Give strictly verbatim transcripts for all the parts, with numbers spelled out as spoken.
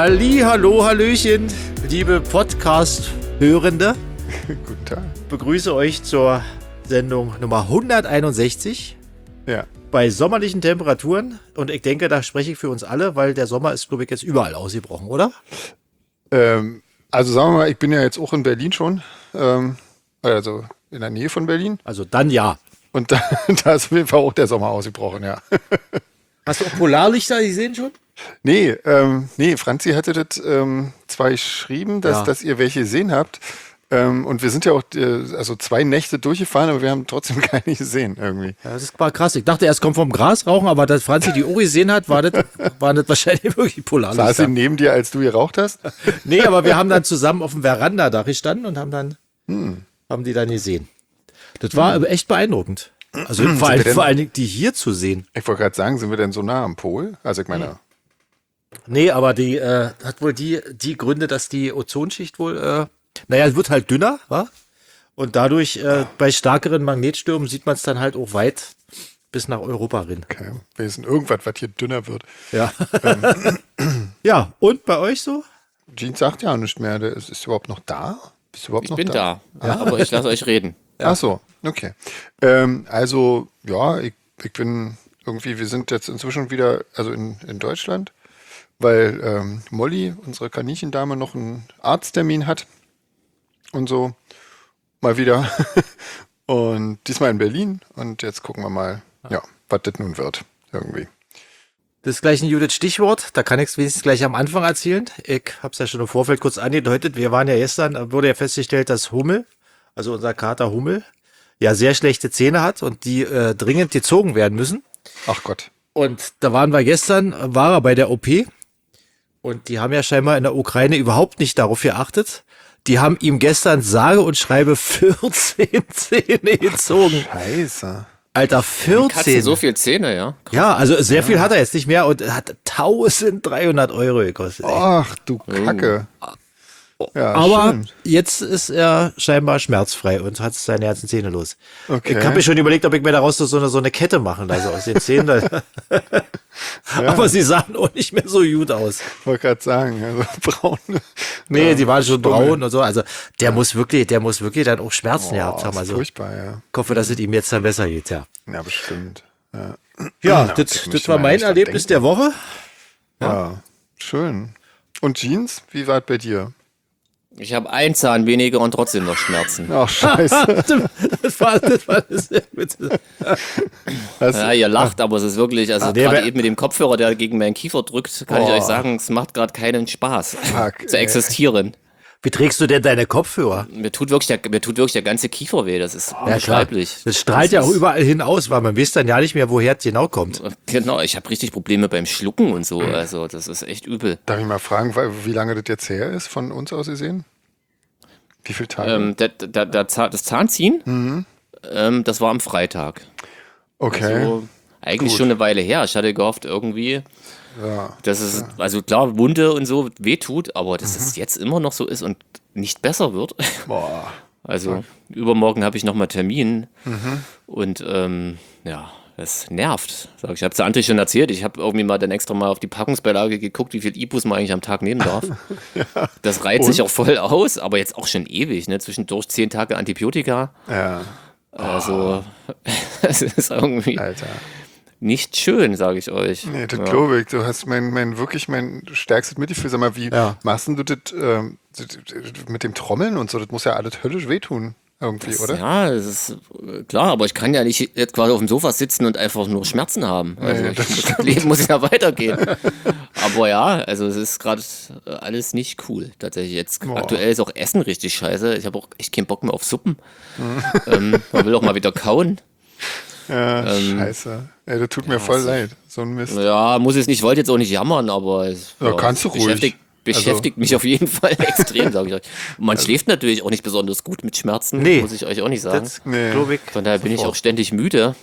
Halli, hallo, hallöchen, liebe Podcast-Hörende. Guten Tag. Ich begrüße euch zur Sendung Nummer hunderteinundsechzig. Ja. Bei sommerlichen Temperaturen. Und ich denke, da spreche ich für uns alle, weil der Sommer ist, glaube ich, jetzt überall ausgebrochen, oder? Ähm, also sagen wir mal, ich bin ja jetzt auch in Berlin schon. Ähm, also in der Nähe von Berlin. Also dann ja. Und da, da ist auf jeden Fall auch der Sommer ausgebrochen, ja. Hast du auch Polarlichter gesehen schon? Nee, ähm, nee, Franzi hatte das ähm, zwar geschrieben, dass, Ja. dass ihr welche gesehen habt. Ähm, und wir sind ja auch äh, also zwei Nächte durchgefahren, aber wir haben trotzdem keine gesehen irgendwie. Ja, das war krass. Ich dachte, erst kommt vom Grasrauchen, aber dass Franzi die Uri gesehen hat, war das, war das wahrscheinlich wirklich Saß Polarlichter. sie neben dir, als du geraucht hast? Nee, aber wir haben dann zusammen auf dem Verandadach gestanden und haben dann hm. haben die dann gesehen. Das war hm. echt beeindruckend. Also vor, allem, vor allen Dingen die hier zu sehen. Ich wollte gerade sagen, sind wir denn so nah am Pol? Also ich meine... Hm. Nee, aber die äh, hat wohl die, die Gründe, dass die Ozonschicht wohl, äh, naja, es wird halt dünner, wa? Und dadurch äh, bei stärkeren Magnetstürmen sieht man es dann halt auch weit bis nach Europa rein. Okay, wir sind irgendwas, was hier dünner wird. Ja. Ähm. Ja, und bei euch so? Jean sagt ja nicht mehr, der ist, ist überhaupt noch da? Bist du überhaupt ich noch bin da? da, ja, aber ich lasse euch reden. Ja. Ach so, okay. Ähm, also, ja, ich, ich bin irgendwie, wir sind jetzt inzwischen wieder, also in, in Deutschland, weil ähm, Molly, unsere Kaninchendame, noch einen Arzttermin hat und so. Mal wieder. Und diesmal in Berlin. Und jetzt gucken wir mal, ja, was das nun wird, irgendwie. Das ist gleich ein Judith Stichwort, da kann ich es wenigstens gleich am Anfang erzählen. Ich habe es ja schon im Vorfeld kurz angedeutet. Wir waren ja gestern, wurde ja festgestellt, dass Hummel, also unser Kater Hummel, ja sehr schlechte Zähne hat und die äh, dringend gezogen werden müssen. Ach Gott. Und da waren wir gestern, war er bei der O P und die haben ja scheinbar in der Ukraine überhaupt nicht darauf geachtet. Die haben ihm gestern sage und schreibe vierzehn Zähne gezogen. Scheiße. Alter, vierzehn. Katzen so viel Zähne, ja? Krass. Ja, also sehr viel hat er jetzt nicht mehr und hat eintausenddreihundert Euro gekostet. Ey. Ach du Kacke. Ja, Aber schön. jetzt ist er scheinbar schmerzfrei und hat seine ganzen Zähne los. Okay. Ich habe mir schon überlegt, ob ich mir daraus so eine, so eine Kette machen lasse aus den Zähnen. Ja. Aber sie sahen auch nicht mehr so gut aus. Ich wollte gerade sagen, also braun. Nee, ja, die waren schon Stummel. braun und so. Also der ja. muss wirklich, der muss wirklich dann auch Schmerzen Oh, gehabt haben. ist Also furchtbar, ja. ich hoffe, dass es ihm jetzt dann besser geht, ja. Ja, bestimmt. Ja, Ja, ja das, das war mein Erlebnis der Woche. Ja. ja, schön. Und Jeans, wie war es bei dir? Ich habe einen Zahn weniger und trotzdem noch Schmerzen. Ach, scheiße. das war, das war sehr gut. Ja, ihr lacht, aber es ist wirklich, also nee, gerade aber- eben mit dem Kopfhörer, der gegen meinen Kiefer drückt, kann ich Oh. euch sagen, es macht gerade keinen Spaß Fuck, zu ey. existieren. Wie trägst du denn deine Kopfhörer? Mir tut wirklich der, mir tut wirklich der ganze Kiefer weh, das ist Ja, klar. unbeschreiblich. Das strahlt ja auch ist- überall hinaus, weil man weiß dann ja nicht mehr, woher es genau kommt. Genau, ich habe richtig Probleme beim Schlucken und so, also das ist echt übel. Darf ich mal fragen, wie lange das jetzt her ist, von uns aus gesehen? Wie viele Tage? Ähm, der, der, der Zahn, das Zahnziehen, Mhm. ähm, das war am Freitag. Okay. Also, eigentlich Gut. schon eine Weile her. Ich hatte gehofft, irgendwie, Ja. dass es, also klar, Wunde und so wehtut, aber dass Mhm. es jetzt immer noch so ist und nicht besser wird. Boah. Also, übermorgen habe ich nochmal Termin Mhm. und ähm, ja, das nervt. Sag ich ich habe es der André schon erzählt, ich habe irgendwie mal dann extra mal auf die Packungsbeilage geguckt, wie viel Ibus man eigentlich am Tag nehmen darf. Das reiht sich auch voll aus, aber jetzt auch schon ewig, ne? Zwischendurch zehn Tage Antibiotika. Ja, Also, es ist irgendwie Alter. nicht schön, sage ich euch. Nee, das Ja. glaube ich. Du hast mein, mein, wirklich mein stärkstes Mitgefühl. Sag mal, wie Ja. machst denn du das ähm, das- das- mit dem Trommeln und so? Das muss ja alles höllisch wehtun, irgendwie, Das, oder? Ja, das ist äh, klar, aber ich kann ja nicht jetzt quasi auf dem Sofa sitzen und einfach nur Schmerzen haben. Also Nee, ich, das das stimmt. Leben muss ja weitergehen. Aber ja, also es ist gerade äh, alles nicht cool. Tatsächlich jetzt Boah. aktuell ist auch Essen richtig scheiße. Ich habe auch echt keinen Bock mehr auf Suppen. Mhm. ähm, man will auch mal wieder kauen. Ja, Ähm, scheiße. Ey, das tut mir voll so- leid. So ein Mist. Ja, muss es nicht, wollte jetzt auch nicht jammern, aber es Ja, kannst du ruhig. beschäftigt, beschäftigt mich auf jeden Fall extrem, sage ich euch. Und man schläft natürlich auch nicht besonders gut mit Schmerzen, Nee. muss ich euch auch nicht sagen. Das Nee. glaube ich. Von daher bin ich auch ständig müde.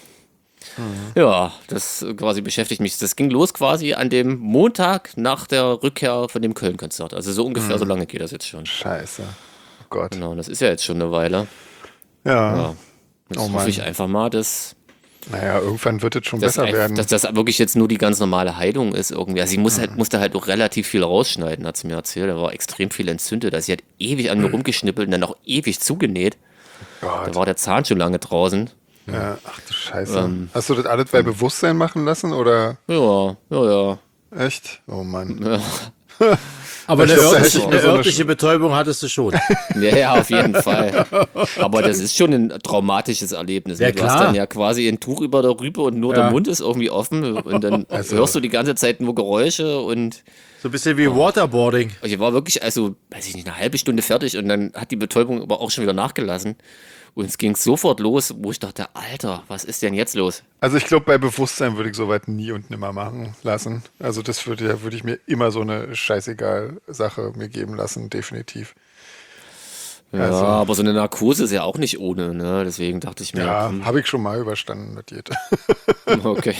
Ja, das äh, quasi beschäftigt mich. Das ging los quasi an dem Montag nach der Rückkehr von dem Köln-Konzert. Also so ungefähr so lange geht das jetzt schon. Scheiße. Oh Gott. Genau, das ist ja jetzt schon eine Weile. Ja. Ja. Jetzt Oh Mann. hoffe ich einfach mal, dass Naja, irgendwann wird es schon Dass, besser ein- werden. dass das wirklich jetzt nur die ganz normale Heilung ist irgendwie. Also sie muss Mhm. halt, musste halt auch relativ viel rausschneiden, hat sie mir erzählt. Da war extrem viel entzündet. Also sie hat ewig an mir rumgeschnippelt und dann auch ewig zugenäht. Da Gott. war der Zahn schon lange draußen. Ja, ach du Scheiße. Ähm, Hast du das alles bei Bewusstsein machen lassen oder Ja, ja, ja. echt? Oh Mann. ja. Aber eine Ich glaub, da hätte örtliche, ich mir eine so eine örtliche Betäubung hattest du schon. Ja, ja, auf jeden Fall. Aber das ist schon ein traumatisches Erlebnis. Ja, ne? Du hast klar. dann ja quasi ein Tuch über der Rübe und nur Ja. der Mund ist irgendwie offen und dann Also- hörst du die ganze Zeit nur Geräusche und So ein bisschen wie Waterboarding. ich war wirklich, also, weiß ich nicht, eine halbe Stunde fertig und dann hat die Betäubung aber auch schon wieder nachgelassen. Und es ging sofort los, wo ich dachte, Alter, was ist denn jetzt los? Also ich glaube, bei Bewusstsein würde ich sowas nie und nimmer machen lassen. Also das würde ja, würde ich mir immer so eine scheißegal Sache mir geben lassen, definitiv. Ja, Also- aber so eine Narkose ist ja auch nicht ohne, ne? Deswegen dachte ich mir, Ja, hm, habe ich schon mal überstanden mit dir. okay.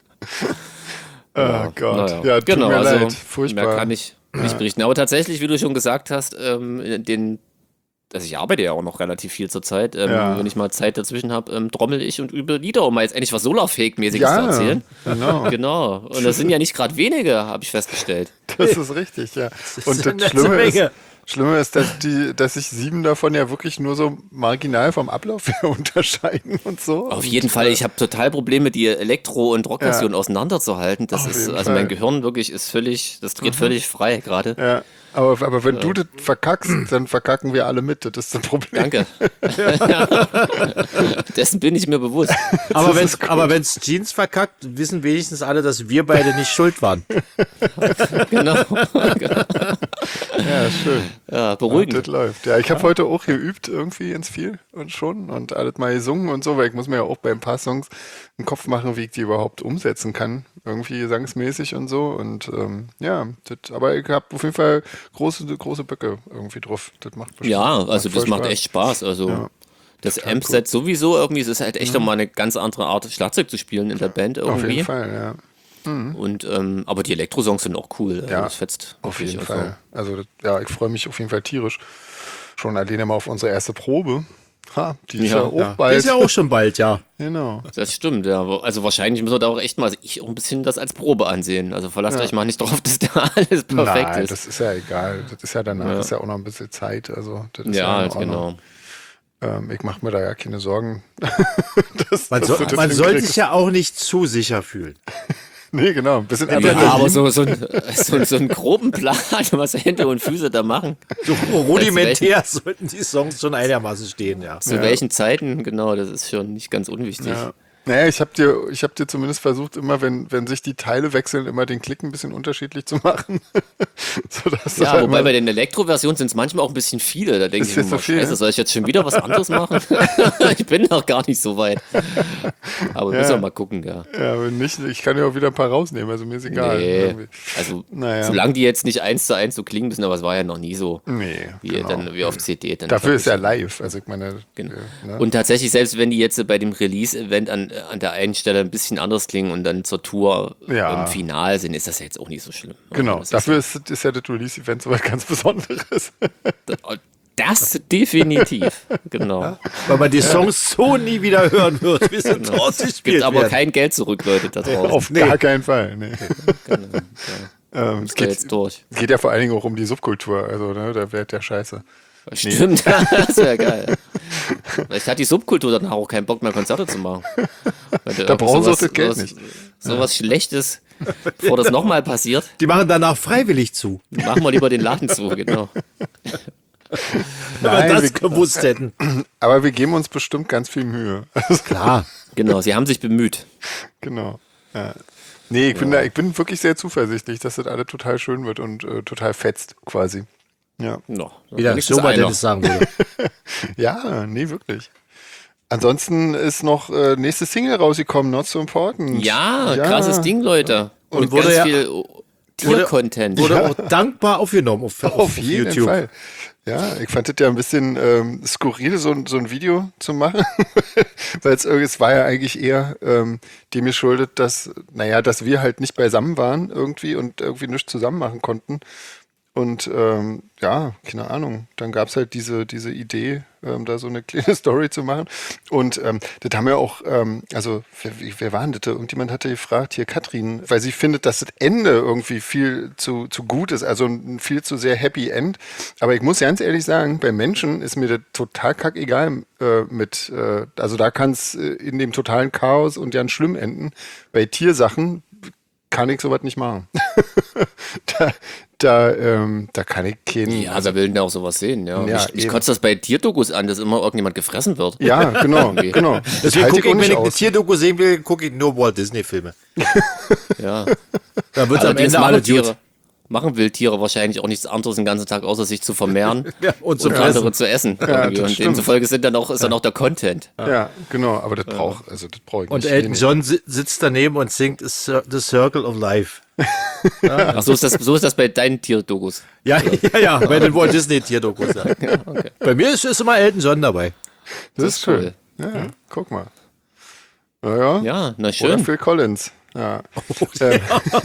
Oh Gott. Naja. Ja, tut genau, mir also leid. Furchtbar. mehr kann ich nicht berichten. Aber tatsächlich, wie du schon gesagt hast, ähm, den, also ich arbeite ja auch noch relativ viel zur Zeit. Ähm, Ja. Wenn ich mal Zeit dazwischen habe, ähm, trommel ich und übe Lieder, um mal jetzt endlich was Solarfake-mäßiges Ja, zu erzählen. genau. Genau. Und das sind ja nicht gerade wenige, habe ich festgestellt. Das ist richtig, ja. Und eine das Schlimme ist, Menge. Schlimme ist, dass, die, dass sich sieben davon ja wirklich nur so marginal vom Ablauf her unterscheiden und so. Auf und, jeden Fall, äh, ich habe total Probleme, die Elektro- und Rockversion auseinanderzuhalten. Das Auf ist, jeden also Fall. mein Gehirn wirklich ist völlig, das dreht völlig frei gerade. Ja, aber, aber wenn du das verkackst, dann verkacken wir alle mit. Das ist das Problem. Danke. Dessen bin ich mir bewusst. Aber wenn ist gut. aber wenn's Jeans verkackt, wissen wenigstens alle, dass wir beide nicht schuld waren. Genau. Ja, schön. Ja, Das beruhigend. läuft. Ja, ich habe heute auch geübt irgendwie ins viel und schon und alles mal gesungen und so, weil ich muss mir ja auch bei ein paar Songs einen Kopf machen, wie ich die überhaupt umsetzen kann. Irgendwie gesangsmäßig und so. Und ähm, ja, das, aber ich habe auf jeden Fall große, große Böcke irgendwie drauf. Das macht bestimmt Ja, also voll das macht Spaß. echt Spaß. Also Ja, das total Amp-Set sowieso irgendwie, es ist halt echt nochmal eine ganz andere Art, Schlagzeug zu spielen in der Band Auf irgendwie. jeden Fall, ja. Und ähm, aber die Elektro-Songs sind auch cool. Also Ja, das fetzt Auf wirklich. jeden Also, Fall. Also das, ja, ich freue mich auf jeden Fall tierisch. Schon alleine mal auf unsere erste Probe. Ha, die ist ja, Ja, auch Ja. bald. Ist ja auch schon bald, ja. Genau. Das stimmt, ja. Also wahrscheinlich müssen wir da auch echt mal, also ich auch ein bisschen das als Probe ansehen. Also verlasst Ja. euch mal nicht drauf, dass da alles perfekt Nein, ist. das ist ja egal. Das ist ja danach, Ja. ist ja auch noch ein bisschen Zeit. Also das ist Ja, in Ordnung. genau. Ähm, ich mache mir da ja keine Sorgen. dass, Man, dass soll, du das man soll hinkriegst. sich ja auch nicht zu sicher fühlen. Nee, genau. Ein bisschen Ja, Adrenalin. aber so, so, ein, so, so einen groben Plan, was Hände und Füße da machen. So rudimentär sollten die Songs schon einigermaßen stehen, ja. Zu welchen Zeiten, genau, das ist schon nicht ganz unwichtig. Ja. Naja, ich habe dir, ich hab dir zumindest versucht, immer, wenn, wenn sich die Teile wechseln, immer den Klick ein bisschen unterschiedlich zu machen. Sodass du Ja, halt wobei immer- bei den Elektro-Versionen sind es manchmal auch ein bisschen viele. Da denke Ist ich jetzt mir, so viel, scheiße, ne? soll ich jetzt schon wieder was anderes machen? Ich bin noch gar nicht so weit. Aber wir Ja. müssen wir mal gucken, ja. Ja, wenn nicht, ich kann ja auch wieder ein paar rausnehmen, also mir ist egal. Nee, Irgendwie. also Naja. solange die jetzt nicht eins zu eins so klingen müssen, aber es war ja noch nie so, Nee, wie, genau. dann, wie auf C D. Dann Dafür ist ja wirklich- live, also ich meine, Genau. äh, ne? Und tatsächlich, selbst wenn die jetzt bei dem Release-Event an, an der einen Stelle ein bisschen anders klingen und dann zur Tour Ja. im Final sind, ist das ja jetzt auch nicht so schlimm. Genau, Das dafür ist, ist ja das Release-Event so was ganz Besonderes. Ist, das definitiv, genau. Weil man die Songs so nie wieder hören wird, wie sie draußen Es gespielt gibt aber werden. kein Geld zurück, Leute, da draußen. Auf gar keinen Fall. Nee. Genau, ja. Ähm, es Ist da geht, jetzt durch. geht ja vor allen Dingen auch um die Subkultur, also ne, da wird ja scheiße. Stimmt, das wäre geil. Vielleicht hat die Subkultur danach auch keinen Bock mehr, Konzerte zu machen. Da brauchen sie auch das Geld nicht. So was Schlechtes, bevor das nochmal passiert, Die machen danach freiwillig zu. machen wir lieber den Laden zu, genau. Wenn wir Nein, das wir- gewusst hätten. Aber wir geben uns bestimmt ganz viel Mühe. Klar. Genau, sie haben sich bemüht. Genau. Ja. Nee, ich, bin da, ich bin wirklich sehr zuversichtlich, dass das alles total schön wird und äh, total fetzt quasi. Ja. No, Wie der wenigstens Snowboard einer. Dennis sagen würde. Ja, nee, wirklich. Ansonsten ist noch äh, nächste Single rausgekommen, Not So Important. Ja, krasses Ding, Leute. Und, Und wurde ganz ja- viel Tier-Content. Wurde auch dankbar aufgenommen auf, auf, Auf jeden YouTube. Fall. Ja, ich fand das ja ein bisschen ähm, skurril, so, ein- so ein Video zu machen, weil es irgendwie- es war ja eigentlich eher ähm, dem geschuldet, dass, naja, dass wir halt nicht beisammen waren irgendwie und irgendwie nichts zusammen machen konnten. Und ähm, ja, keine Ahnung, dann gab es halt diese, diese Idee, ähm, da so eine kleine Story zu machen. Und ähm, das haben wir auch, ähm, also wer, wer war denn das? Irgendjemand hatte gefragt, hier Katrin, weil sie findet, dass das Ende irgendwie viel zu, zu gut ist, also ein viel zu sehr Happy End. Aber ich muss ganz ehrlich sagen, bei Menschen ist mir das total kackegal äh, mit, äh, also da kann es äh, in dem totalen Chaos und ganz schlimm enden. Bei Tiersachen kann ich sowas nicht machen. da, da, ähm, da kann ich keinen. Ja, wer will denn auch sowas sehen? Ja. Ja, ich ich eben. kotze das bei Tierdokus an, dass immer irgendjemand gefressen wird. Ja, genau, genau. Das Deswegen halte gucke ich ich, auch wenn nicht ich eine aus. Tierdoku sehen will, gucke ich nur Walt Disney-Filme. Ja. Da wird am Allerdings Ende machen alle Tiere, gut. machen Wildtiere wahrscheinlich auch nichts anderes den ganzen Tag, außer sich zu vermehren Ja, und zum und andere Fressen. zu essen. Ja, irgendwie. das und stimmt. demzufolge sind dann auch, ist dann auch der Content. Ja, genau, aber das braucht, also das brauche ich Und nicht. Elton Nee, nee. John si- sitzt daneben und singt The Circle of Life. Ach, so ist das, so ist das bei deinen Tierdokus. Ja, ja, ja, bei den Walt Disney-Tierdokus. Ja. Okay. Bei mir ist, ist immer Elton John dabei. Das ist schön. cool. Ja, guck mal. Naja, Ja, na oder schön. Phil Collins. Ja. Ähm,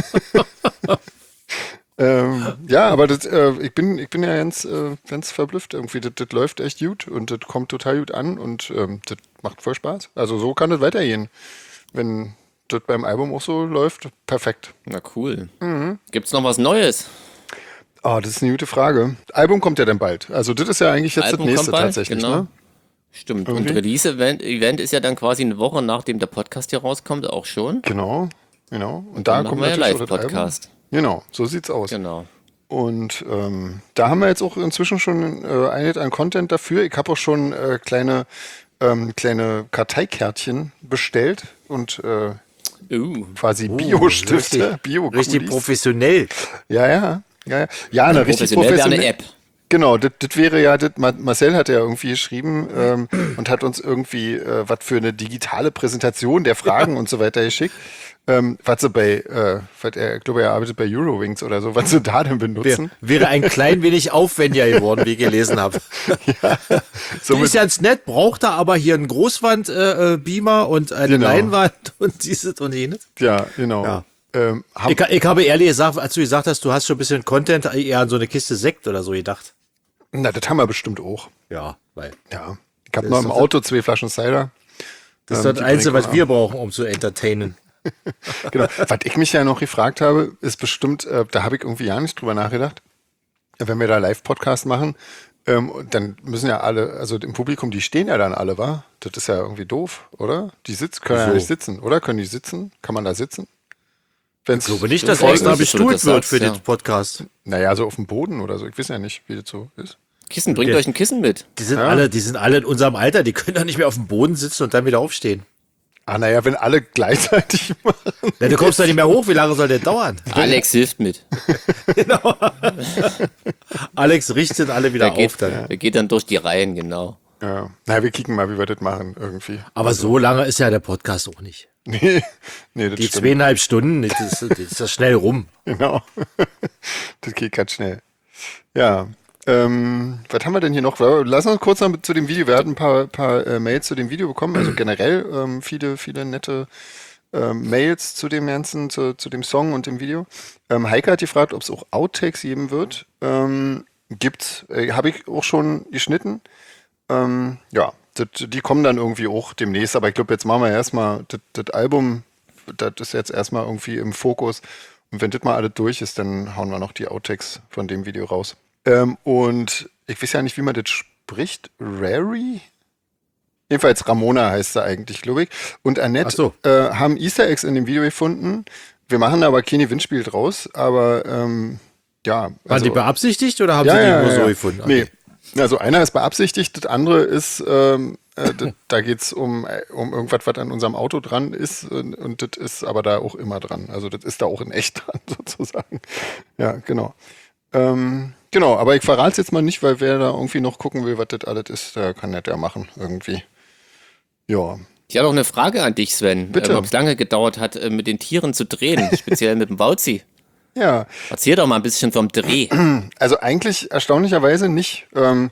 ähm, ja, aber das, äh, ich, bin, ich bin ja ganz, äh, ganz verblüfft irgendwie. Das, das läuft echt gut und das kommt total gut an und ähm, das macht voll Spaß. Also so kann das weitergehen. Wenn das beim Album auch so läuft, perfekt. Na cool. Mhm. Gibt's noch was Neues? Oh, das ist eine gute Frage. Album kommt ja dann bald. Also das ist ja eigentlich jetzt Album das nächste kommt bald, tatsächlich, genau. ne? Stimmt. Irgendwie? Und Release-Event Event ist ja dann quasi eine Woche, nachdem der Podcast hier rauskommt, auch schon. Genau, genau. Und da Dann kommt machen wir ja natürlich auch das Album. Live-Podcast. Genau, so sieht's aus. Genau. Und ähm, da haben wir jetzt auch inzwischen schon äh, einiges an Content dafür. Ich habe auch schon äh, kleine, ähm, kleine Karteikärtchen bestellt und äh, Uh. quasi Oh, Bio-Stifte, richtig, bio richtig professionell. Ja, ja, ja, ja. Ja, eine richtig Professionell wäre professionell. eine App. Genau, das das wäre ja, das, Ma- Marcel hat ja irgendwie geschrieben ähm, und hat uns irgendwie äh, was für eine digitale Präsentation der Fragen und so weiter geschickt. Ähm, was sie bei, äh, was er, ich glaube, er arbeitet bei Eurowings oder so, was sie da denn benutzen. Wär, wäre ein klein wenig aufwendiger geworden, wie ich gelesen habe. Die Somit- ist ganz nett, braucht er aber hier einen Großwand-Beamer äh, äh, Beamer und eine Genau. Leinwand und dieses und jenes. Ja, genau. Ja. Ähm, hab, Ich, ich habe ehrlich gesagt, als du gesagt hast, du hast schon ein bisschen Content eher an so eine Kiste Sekt oder so gedacht. na, das haben wir bestimmt auch. Ja, weil Ja. Ich habe Das noch ist im doch- Auto zwei Flaschen Cider. das ist Ähm, das die Einzige, bringt was man wir brauchen, um zu entertainen. Genau. Was ich mich ja noch gefragt habe, ist bestimmt, äh, da habe ich irgendwie ja nicht drüber nachgedacht, wenn wir da Live-Podcast machen, ähm, dann müssen ja alle, also im Publikum, die stehen ja dann alle, wa? Das ist ja irgendwie doof, oder? Die sitzen, können ja Wieso? nicht sitzen, oder? Können die sitzen? Kann man da sitzen? Wenn's Ich glaube nicht, dass Voll extra gut, dass du bestuhlt das wird sagst, für ja. den Podcast. Naja, so auf dem Boden oder so. Ich weiß ja nicht, wie das so ist. Kissen, bringt Ja. euch ein Kissen mit. Die sind Ja. alle, die sind alle in unserem Alter, die können doch nicht mehr auf dem Boden sitzen und dann wieder aufstehen. Ah, naja, wenn alle gleichzeitig machen. Ja, du kommst doch nicht mehr hoch, wie lange soll der dauern? Alex hilft mit. Alex richtet alle wieder Der auf geht, dann. der geht dann durch die Reihen, genau. Ja. Na, wir kicken mal, wie wir das machen, irgendwie. Aber so lange ist ja der Podcast auch nicht. Nee, nee, das Die stimmt. zweieinhalb Stunden, das ist, das ist das schnell rum. Genau. Das geht ganz schnell. Ja. Ähm, was haben wir denn hier noch? Lass uns kurz noch mit zu dem Video. Wir hatten ein paar, paar äh, Mails zu dem Video bekommen. Also generell ähm, viele, viele nette ähm, Mails zu dem ganzen, zu, zu dem Song und dem Video. Ähm, Heike hat gefragt, ob es auch Outtakes geben wird. Ähm, gibt's, äh, habe ich auch schon geschnitten. Ähm, ja, das, die kommen dann irgendwie auch demnächst. Aber ich glaube, jetzt machen wir erstmal das, das Album. Das ist jetzt erstmal irgendwie im Fokus. Und wenn das mal alles durch ist, dann hauen wir noch die Outtakes von dem Video raus. Ähm, und ich weiß ja nicht, wie man das spricht. Rary? Jedenfalls Ramona heißt sie eigentlich, glaube ich. Und Annette Ach so. äh, haben Easter Eggs in dem Video gefunden. Wir machen da aber kein Gewinnspiel draus. Aber ähm, ja. Waren die beabsichtigt oder haben Ja, sie die ja, nur ja, so ja. gefunden? Nee. Also einer ist beabsichtigt, das andere ist, ähm, äh, d- da geht es um, äh, um irgendwas, was an unserem Auto dran ist und, und das ist aber da auch immer dran. Also das ist da auch in echt dran sozusagen. Ja, genau. Ähm, genau, aber ich verrate es jetzt mal nicht, weil wer da irgendwie noch gucken will, was das alles ist, der kann das ja machen irgendwie. Ja. Ich habe noch eine Frage an dich, Sven. Bitte. Ähm, ob es lange gedauert hat, äh, mit den Tieren zu drehen, speziell mit dem Wauzi. Ja, Erzähl doch mal ein bisschen vom Dreh. also eigentlich erstaunlicherweise nicht, ähm,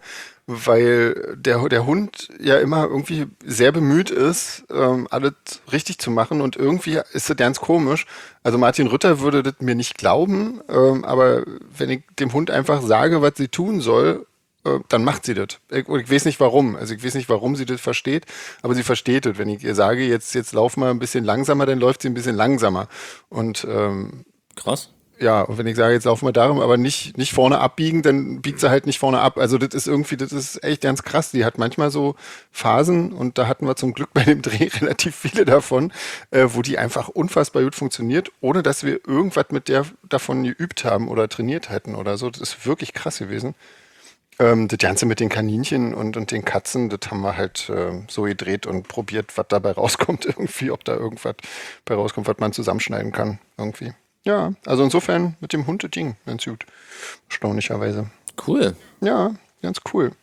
weil der, der Hund ja immer irgendwie sehr bemüht ist, ähm, alles richtig zu machen und irgendwie ist das ganz komisch. Also Martin Rütter würde das mir nicht glauben, ähm, aber wenn ich dem Hund einfach sage, was sie tun soll, äh, dann macht sie das. Ich, ich weiß nicht warum. Also ich weiß nicht, warum sie das versteht, aber sie versteht das. Wenn ich ihr sage, jetzt, jetzt lauf mal ein bisschen langsamer, dann läuft sie ein bisschen langsamer. Und ähm, Krass. ja, und wenn ich sage, jetzt laufen wir darum, aber nicht, nicht vorne abbiegen, dann biegt sie halt nicht vorne ab. Also das ist irgendwie, das ist echt ganz krass. Die hat manchmal so Phasen und da hatten wir zum Glück bei dem Dreh relativ viele davon, äh, wo die einfach unfassbar gut funktioniert, ohne dass wir irgendwas mit der davon geübt haben oder trainiert hätten oder so. Das ist wirklich krass gewesen. Ähm, das Ganze mit den Kaninchen und, und den Katzen, das haben wir halt äh, so gedreht und probiert, was dabei rauskommt irgendwie, ob da irgendwas bei rauskommt, was man zusammenschneiden kann irgendwie. Ja, also insofern mit dem Hund das Ding ganz gut. Erstaunlicherweise. Cool. Ja, ganz cool.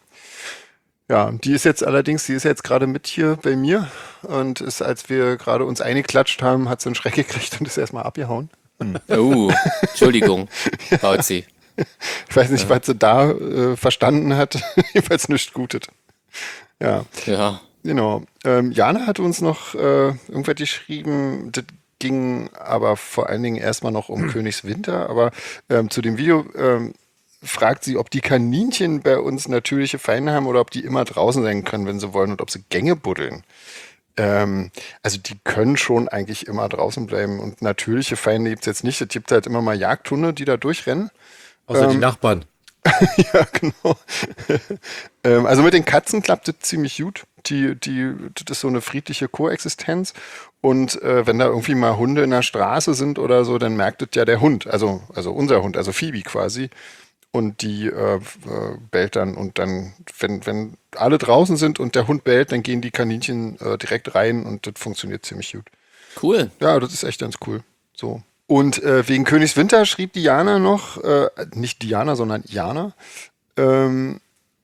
Ja, die ist jetzt allerdings, die ist jetzt gerade mit hier bei mir und ist, als wir gerade uns eingeklatscht haben, hat sie einen Schreck gekriegt und ist erstmal abgehauen. Oh, Entschuldigung, Bauzi. Ich weiß nicht, was sie da äh, verstanden hat. Jedenfalls nichts Gutes. Ja, Ja. genau. Ähm, Jana hat uns noch äh, irgendwas geschrieben, das ging aber vor allen Dingen erstmal noch um Königswinter, aber ähm, zu dem Video ähm, fragt sie, ob die Kaninchen bei uns natürliche Feinde haben oder ob die immer draußen sein können, wenn sie wollen und ob sie Gänge buddeln. Ähm, also die können schon eigentlich immer draußen bleiben und natürliche Feinde gibt es jetzt nicht. Es gibt halt immer mal Jagdhunde, die da durchrennen. Außer die Nachbarn. Ja, genau. ähm, also mit den Katzen klappt es ziemlich gut. Die, die, das ist so eine friedliche Koexistenz. Und äh, wenn da irgendwie mal Hunde in der Straße sind oder so, dann merkt es ja der Hund, also, also unser Hund, also Phoebe quasi. Und die äh, äh, bellt dann und dann, wenn, wenn alle draußen sind und der Hund bellt, dann gehen die Kaninchen äh, direkt rein und das funktioniert ziemlich gut. Cool. Ja, das ist echt ganz cool. So. Und äh, wegen Königswinter schrieb Diana noch, äh, nicht Diana, sondern Jana, ähm,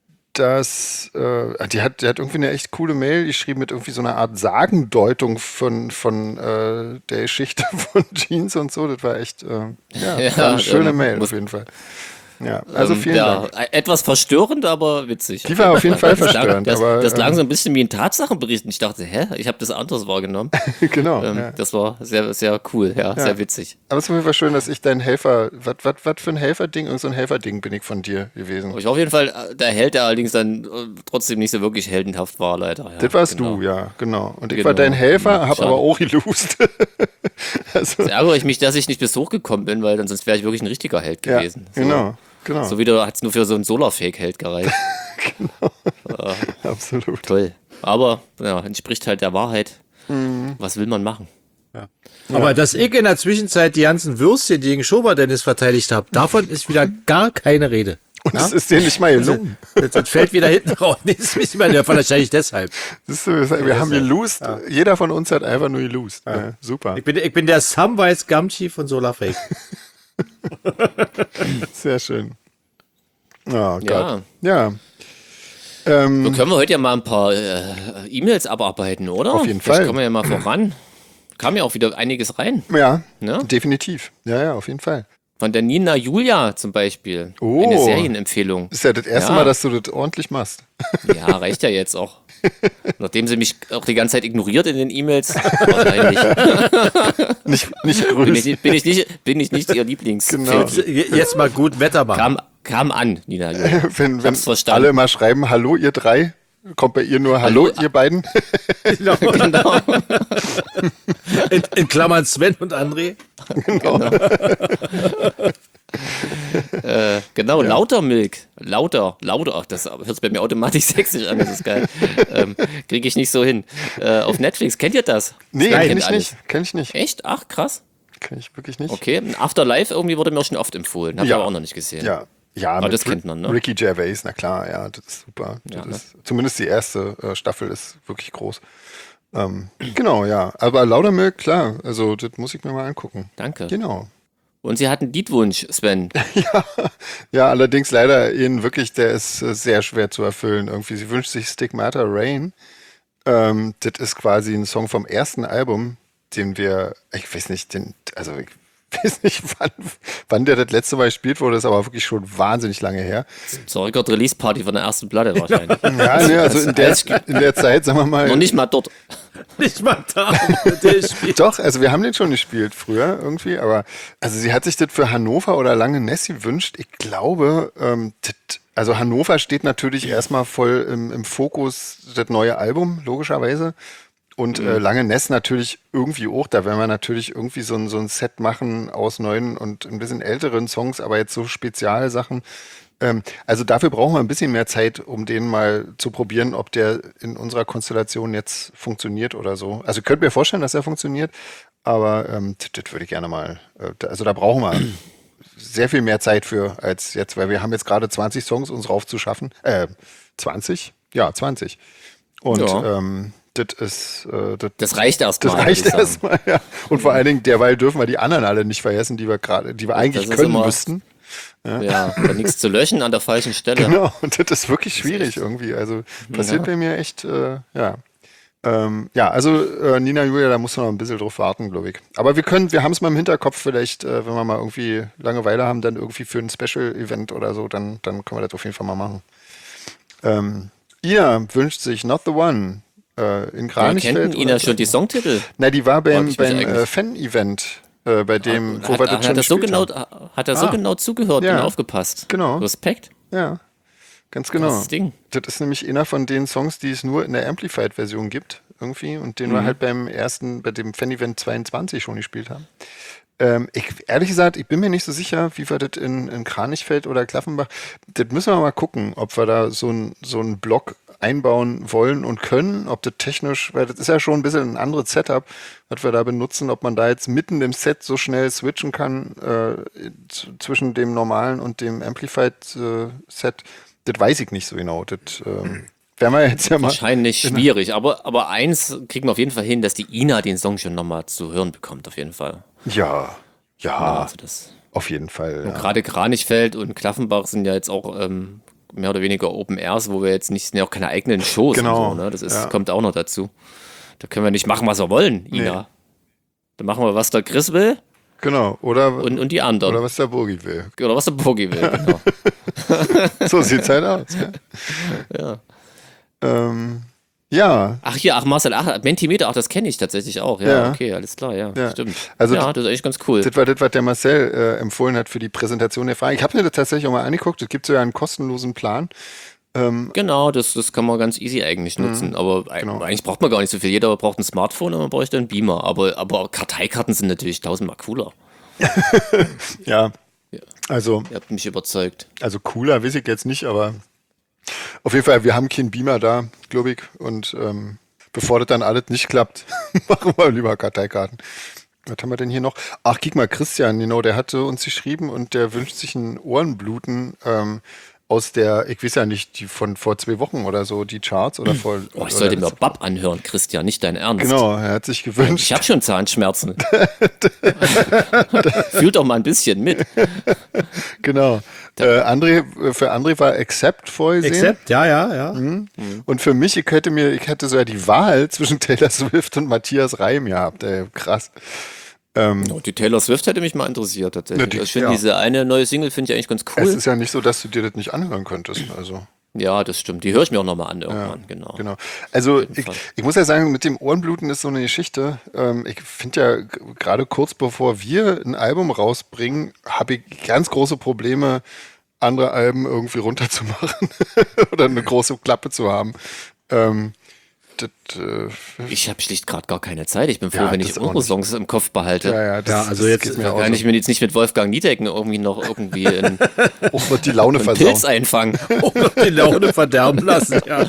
dass, äh, die hat, die hat irgendwie eine echt coole Mail geschrieben mit irgendwie so einer Art Sagendeutung von, von äh, der Geschichte von Jeans und so. Das war echt, äh, ja, Ja, war eine schöne ähm, Mail muss- auf jeden Fall. Ja, also Ähm, vielen ja, Dank. etwas verstörend, aber witzig. Die war auf jeden Fall Das klang- verstörend, Das, aber, das klang ähm, so ein bisschen wie ein Tatsachenbericht und ich dachte, hä, ich habe das anders wahrgenommen. Genau. ähm, ja. Das war sehr, sehr cool, ja, sehr witzig. Aber es ist auf jeden Fall schön, dass ich dein Helfer, was was was für ein Helferding, irgend so ein Helferding bin ich von dir gewesen. Ich war auf jeden Fall äh, der Held, der allerdings dann äh, trotzdem nicht so wirklich heldenhaft war, leider. Ja, Das warst genau. du, ja, genau. Und ich Genau. war dein Helfer, hab Schade. aber auch gelost. Also, Jetzt ärgere ich mich, dass ich nicht bis hochgekommen bin, weil dann sonst wäre ich wirklich ein richtiger Held ja, gewesen. So, genau, genau. So wieder hat es nur für so einen Solarfake-Held gereicht. Absolut. Toll. Aber ja, entspricht halt der Wahrheit. Mhm. Was will man machen? Aber dass ich in der Zwischenzeit die ganzen Würstchen gegen Schober-Dennis verteidigt habe, davon ist wieder gar keine Rede. Und es ist dir nicht mal gelungen. Das, das fällt wieder hinten raus. Nee, das wissen wir ja wahrscheinlich deshalb. Siehst du, wir haben gelost. Jeder von uns hat einfach nur gelost. Ja, super. Ich bin, ich bin der Samwise Gamgee von Solarfake. Sehr schön. Oh Gott. Ja. Ja. Ähm, So können wir heute ja mal ein paar äh, E-Mails abarbeiten, oder? Auf jeden Vielleicht Fall. kommen wir ja mal voran. Kam ja auch wieder einiges rein. ja, Ne? definitiv. Ja, ja, auf jeden Fall. Von der Nina Julia zum Beispiel. Oh. Eine Serienempfehlung. Das ist ja das erste Ja. Mal, dass du das ordentlich machst. Ja, reicht ja jetzt auch. Nachdem sie mich auch die ganze Zeit ignoriert in den E-Mails, wahrscheinlich Nicht, nicht bin grüß. ich, bin ich, nicht, bin ich nicht ihr Lieblings. Genau. Jetzt mal gut Wetter machen. Kam, kam an, Nina Julia. Wenn, wenn Hab's verstanden. alle immer schreiben, hallo ihr drei, kommt bei ihr nur Hallo, Hallo. ihr beiden. Genau. Genau. In, in Klammern Sven und André. Äh, genau, Lautermilk. Lauter, lauter. Ach, das hört sich bei mir automatisch sächsisch an, das ist geil. ähm, Kriege ich nicht so hin. Äh, auf Netflix, kennt ihr das? Nee, Sven kenn kennt ich alles. nicht. Kenn ich nicht. Echt? Ach, krass. Kenn ich wirklich nicht. Okay. Afterlife irgendwie wurde mir schon oft empfohlen. Habe ich Ja. aber auch noch nicht gesehen. Ja. Ja, Aber mit das kennt man, ne? Ricky Gervais, na klar, ja, das ist super. Das Ja, ne? ist, zumindest die erste äh, Staffel ist wirklich groß. Ähm, genau, ja. Aber Laudermilk, klar, also das muss ich mir mal angucken. Danke. Genau. Und sie hat einen Liedwunsch, Sven. Ja, allerdings leider ihn wirklich, der ist äh, sehr schwer zu erfüllen. Irgendwie, sie wünscht sich Stigmata Rain. Ähm, das ist quasi ein Song vom ersten Album, den wir, ich weiß nicht, den, also ich weiß nicht, wann, wann der das letzte Mal gespielt wurde, ist aber wirklich schon wahnsinnig lange her. Zur Record-Release-Party von der ersten Platte wahrscheinlich. Ja, ne, also in der, in der Zeit, sagen wir mal. Noch nicht mal dort. Nicht mal da, wo der spielt. Doch, also wir haben den schon gespielt früher irgendwie, aber also sie hat sich das für Hannover oder Lange Ness gewünscht. Ich glaube, ähm, das, also Hannover steht natürlich erstmal voll im, im Fokus, das neue Album, logischerweise. Und äh, Lange Ness natürlich irgendwie auch, da werden wir natürlich irgendwie so ein, so ein Set machen aus neuen und ein bisschen älteren Songs, aber jetzt so Spezialsachen. Ähm, also dafür brauchen wir ein bisschen mehr Zeit, um den mal zu probieren, ob der in unserer Konstellation jetzt funktioniert oder so. Also ich könnte mir vorstellen, dass er funktioniert, aber ähm, das, das würde ich gerne mal, äh, da, also da brauchen wir sehr viel mehr Zeit für als jetzt, weil wir haben jetzt gerade zwanzig Songs uns raufzuschaffen. Äh, zwanzig? Ja, zwanzig. Und Ja. ähm, das ist, äh, das, Das reicht erstmal. das reicht erstmal, ja. Und vor allen Dingen, derweil dürfen wir die anderen alle nicht vergessen, die wir gerade, die wir eigentlich das ist können immer- müssten. Ja, da nichts zu löschen an der falschen Stelle. Genau, und das ist wirklich schwierig irgendwie. Also passiert Ja. bei mir echt, äh, ja. Ähm, ja, also äh, Nina Julia, da muss man noch ein bisschen drauf warten, glaube ich. Aber wir können, wir haben es mal im Hinterkopf, vielleicht, äh, wenn wir mal irgendwie Langeweile haben, dann irgendwie für ein Special-Event oder so, dann, dann können wir das auf jeden Fall mal machen. Ähm, Ina wünscht sich Not the One äh, in Wir Kranichfeld. kennen Ina oder- schon die Songtitel. Na, die war beim, Frag ich mich beim eigentlich. äh, Fan-Event, äh, bei dem, wo Hat, wir das hat, schon er so gespielt genau, haben. hat er so Ah. genau zugehört Ja. und aufgepasst. Genau. Respekt. Ja, ganz genau. Krasses Ding. Das ist nämlich einer von den Songs, die es nur in der Amplified-Version gibt, irgendwie, und den wir halt beim ersten, bei dem Fan-Event zweiundzwanzig schon gespielt haben. Ähm, ich, ehrlich gesagt, ich bin mir nicht so sicher, wie wir das in, in Kranichfeld oder Klaffenbach, das müssen wir mal gucken, ob wir da so ein, so einen Block einbauen wollen und können, ob das technisch, weil das ist ja schon ein bisschen ein anderes Setup, was wir da benutzen, ob man da jetzt mitten im Set so schnell switchen kann äh, z- zwischen dem normalen und dem Amplified-Set, das weiß ich nicht so genau. Das ähm, werden wir jetzt ja mal. Wahrscheinlich schwierig, aber, aber eins kriegen wir auf jeden Fall hin, dass die Ina den Song schon nochmal zu hören bekommt, auf jeden Fall. Ja, ja, Ja, also das, auf jeden Fall. und Ja. gerade Kranichfeld und Klaffenbach sind ja jetzt auch ähm, mehr oder weniger Open Airs, wo wir jetzt nicht, sind ja auch keine eigenen Shows Genau, und so, ne? Das ist, ja. kommt auch noch dazu. Da können wir nicht machen, was wir wollen, Ina. Nee. Dann machen wir, was der Chris will Genau, oder, und, und die anderen. oder Oder, was der Burgi will. was der Bogi will, genau. So sieht's halt aus. Ja. Ja. Ähm, ja, Ach hier, ach Marcel, ach, Mentimeter, ach, das kenne ich tatsächlich auch. Ja, Ja. okay, alles klar, ja, Ja. stimmt. Also ja, das ist eigentlich ganz cool. das war das, was der Marcel äh, empfohlen hat für die Präsentation der Frage. Ich habe mir das tatsächlich auch mal angeguckt. Es gibt so ja einen kostenlosen Plan. Genau, das, das kann man ganz easy eigentlich nutzen. Aber Mhm. genau. eigentlich braucht man gar nicht so viel. Jeder braucht ein Smartphone und man bräuchte einen Beamer. Aber, aber Karteikarten sind natürlich tausendmal cooler. Ja, Ja. also, Ihr habt mich überzeugt. also cooler weiß ich jetzt nicht, aber auf jeden Fall, wir haben keinen Beamer da, glaube ich. Und ähm, bevor das dann alles nicht klappt, machen wir lieber Karteikarten. Was haben wir denn hier noch? Ach, guck mal, Christian, genau, der hatte uns geschrieben und der wünscht sich ein Ohrenbluten ähm, aus der, ich weiß ja nicht, die von vor zwei Wochen oder so, die Charts oder vor. Oh, ich oder sollte mir das- Bab anhören, Christian, nicht dein Ernst. Genau, er hat sich gewünscht. Ich habe schon Zahnschmerzen. Fühlt doch mal ein bisschen mit. Genau. Äh, André, für André war Accept vorgesehen. Except, ja, ja, ja. Und für mich, ich hätte mir, ich hätte so ja die Wahl zwischen Taylor Swift und Matthias Reim gehabt, ey, krass. Oh, die Taylor Swift hätte mich mal interessiert tatsächlich. Ja, die- ich finde ja. diese eine neue Single finde ich eigentlich ganz Es cool. ist ja nicht so, dass du dir das nicht anhören könntest. Also, Ja, das stimmt. Die höre ich mir auch nochmal an irgendwann, genau. genau. Also, ich, Fall. ich muss ja sagen, mit dem Ohrenbluten ist so eine Geschichte. Ähm, ich finde ja, g- gerade kurz bevor wir ein Album rausbringen, habe ich ganz große Probleme, andere Alben irgendwie runterzumachen oder eine große Klappe zu haben. Ähm, das, äh, Ich habe schlicht gerade gar keine Zeit. Ich bin froh, Ja, wenn das ich auch eure nicht. Songs im Kopf behalte. ja, ja, das, Ja, also das jetzt geht mir ist- auch Kann so. ich mir jetzt nicht mit Wolfgang Niedecken irgendwie noch irgendwie einen, Auch wird die Laune einen versauen. Pilz einfangen. Oh, die Laune verderben lassen, ja.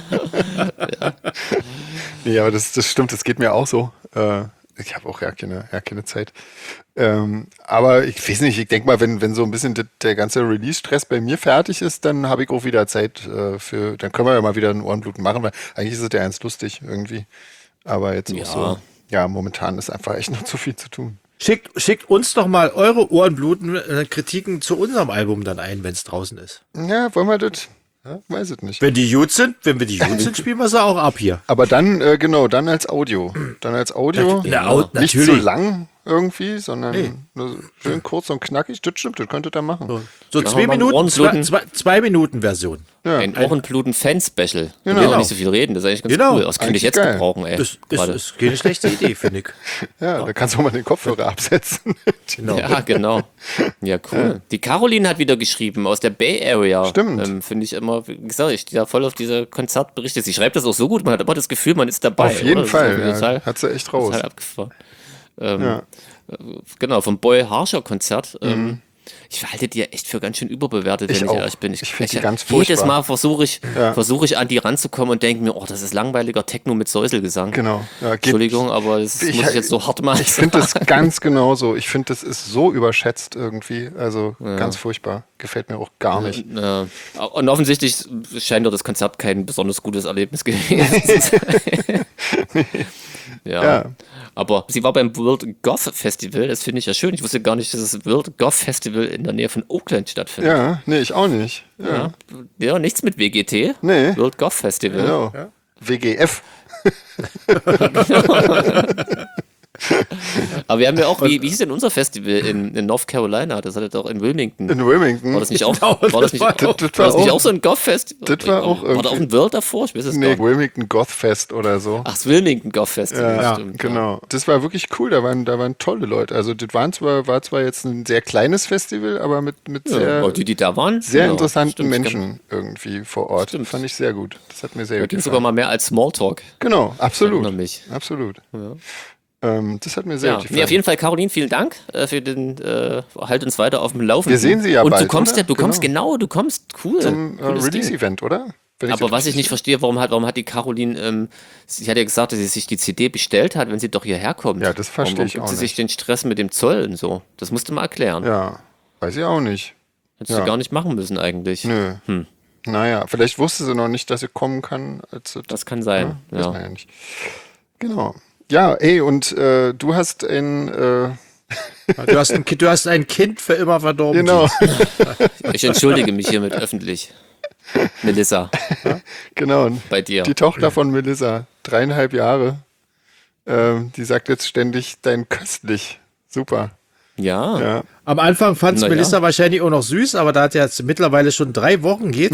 Nee, aber das, das stimmt, das geht mir auch so. Äh, ich habe auch ja keine, ja keine Zeit. Ähm, aber ich weiß nicht, ich denke mal, wenn, wenn so ein bisschen de, der ganze Release-Stress bei mir fertig ist, dann habe ich auch wieder Zeit äh, für, dann können wir ja mal wieder ein Ohrenbluten machen, weil eigentlich ist es ja ganz lustig irgendwie. Aber jetzt Ja. auch so, ja, momentan ist einfach echt noch zu viel zu tun. Schickt, schickt uns doch mal eure Ohrenbluten äh, Kritiken zu unserem Album dann ein, wenn es draußen ist. Ja, wollen wir das? Ja, weiß es nicht. Wenn die gut sind, wenn wir die gut sind, spielen wir sie auch ab hier. Aber dann, äh, genau, dann als Audio. Dann als Audio. Na, au- Nicht zu natürlich. lang, irgendwie, sondern Nee. nur schön kurz und knackig. Das stimmt, das könntet ihr machen. So, so Ja, zwei man Minuten, zwei, Ohrenbluten. zwei, zwei Minuten Version. Ja. Ein Ohrenbluten-Fan-Special. Wir Genau. will auch nicht so viel reden, das ist eigentlich ganz Genau. cool. Das könnte ich Eigentlich jetzt geil. gebrauchen, ey. Das ist, gerade. ist keine schlechte Idee, finde ich. Ja, da kannst du auch mal den Kopfhörer absetzen. Genau. Ja, genau. Ja, cool. Die Caroline hat wieder geschrieben aus der Bay Area. Stimmt. Ähm, Finde ich immer, wie gesagt, ich stehe da voll auf diese Konzertberichte. Sie schreibt das auch so gut, man hat immer das Gefühl, man ist dabei. Auf jeden oder? Das ist Fall, irgendwie ja. total, Hat sie echt raus. total abgefahren. Ähm, Ja. Genau, vom Boy Harsher Konzert. Ähm, ich halte die ja echt für ganz schön überbewertet, Ich wenn auch. ich ehrlich bin. Ich find die ich- ganz Jedes furchtbar. Mal versuche ich, Ja. versuche ich an die ranzukommen und denke mir, oh, das ist langweiliger Techno mit Säuselgesang. Genau. Ja, geht- Entschuldigung, aber das Ich- muss ich jetzt so hart machen. Ich finde das ganz genauso. Ich finde, das ist so überschätzt irgendwie. Also ganz furchtbar. Gefällt mir auch gar nicht. Ja. Und offensichtlich scheint doch das Konzert kein besonders gutes Erlebnis gewesen zu sein. ja. Ja. Aber sie war beim World Goth Festival, das finde ich ja schön. Ich wusste gar nicht, dass das World Goth Festival in der Nähe von Oakland stattfindet. Ja, nee, ich auch nicht. Ja, Ja, ja nichts mit W G T. Nee. World Goth Festival. genau. W G F. Aber wir haben ja auch, wie, wie hieß denn unser Festival in, in North Carolina? Das hatte doch in Wilmington. In Wilmington. War das nicht auch, Genau, war das nicht, das war war auch- das war das war nicht auch- auch so ein Goth-Festival? das war auch War da auch irgendwie- ein World davor? Ich weiß es gar Nee, nicht. Wilmington Goth Fest oder so. Ach, das Wilmington Goth Festival. Ja, stimmt. genau. Das war wirklich cool. Da waren, da waren tolle Leute. Also das waren zwar, war zwar jetzt ein sehr kleines Festival, aber mit, mit Ja, sehr, aber die, die da waren. sehr ja, interessanten stimmt, es Menschen irgendwie vor Ort. Stimmt. Fand ich sehr gut. Das hat mir sehr Da gut ging gefallen. sogar mal mehr als Smalltalk. Genau, absolut. Erinnere mich. Absolut. Ähm, das hat mir sehr Ja, gut nee, gefallen. auf jeden Fall, Caroline, vielen Dank äh, für den, äh, halt uns weiter auf dem Laufenden. Wir sehen sie ja Und du bald, kommst oder? ja, du kommst Genau. genau, du kommst, cool. Zum äh, Cooles Ding. Release-Event, oder? Wenn Aber das was ich richtig nicht verstehe, warum hat, warum hat die Caroline, ähm, sie hat ja gesagt, dass sie sich die C D bestellt hat, wenn sie doch hierher kommt. Ja, das verstehe warum ich gibt auch sie sich nicht. den Stress mit dem Zoll und so? Das musst du mal erklären. Ja, weiß ich auch nicht. Hättest ja. du gar nicht machen müssen eigentlich. Nö. Hm. Naja, vielleicht wusste sie noch nicht, dass sie kommen kann. Als sie, Das kann sein. weiß Ja. man ja nicht. Genau. Ja, ey, und äh, du hast ein, äh, Du hast, ein, Kind- du hast ein Kind für immer verdorben. genau, Ich entschuldige mich hiermit öffentlich. Melissa, genau, bei dir. die Tochter von Melissa, dreieinhalb Jahre, ähm, die sagt jetzt ständig, dein köstlich. Super. Ja. Ja, Am Anfang fand es Na ja. Melissa wahrscheinlich auch noch süß, aber da hat ja jetzt mittlerweile schon drei Wochen geht,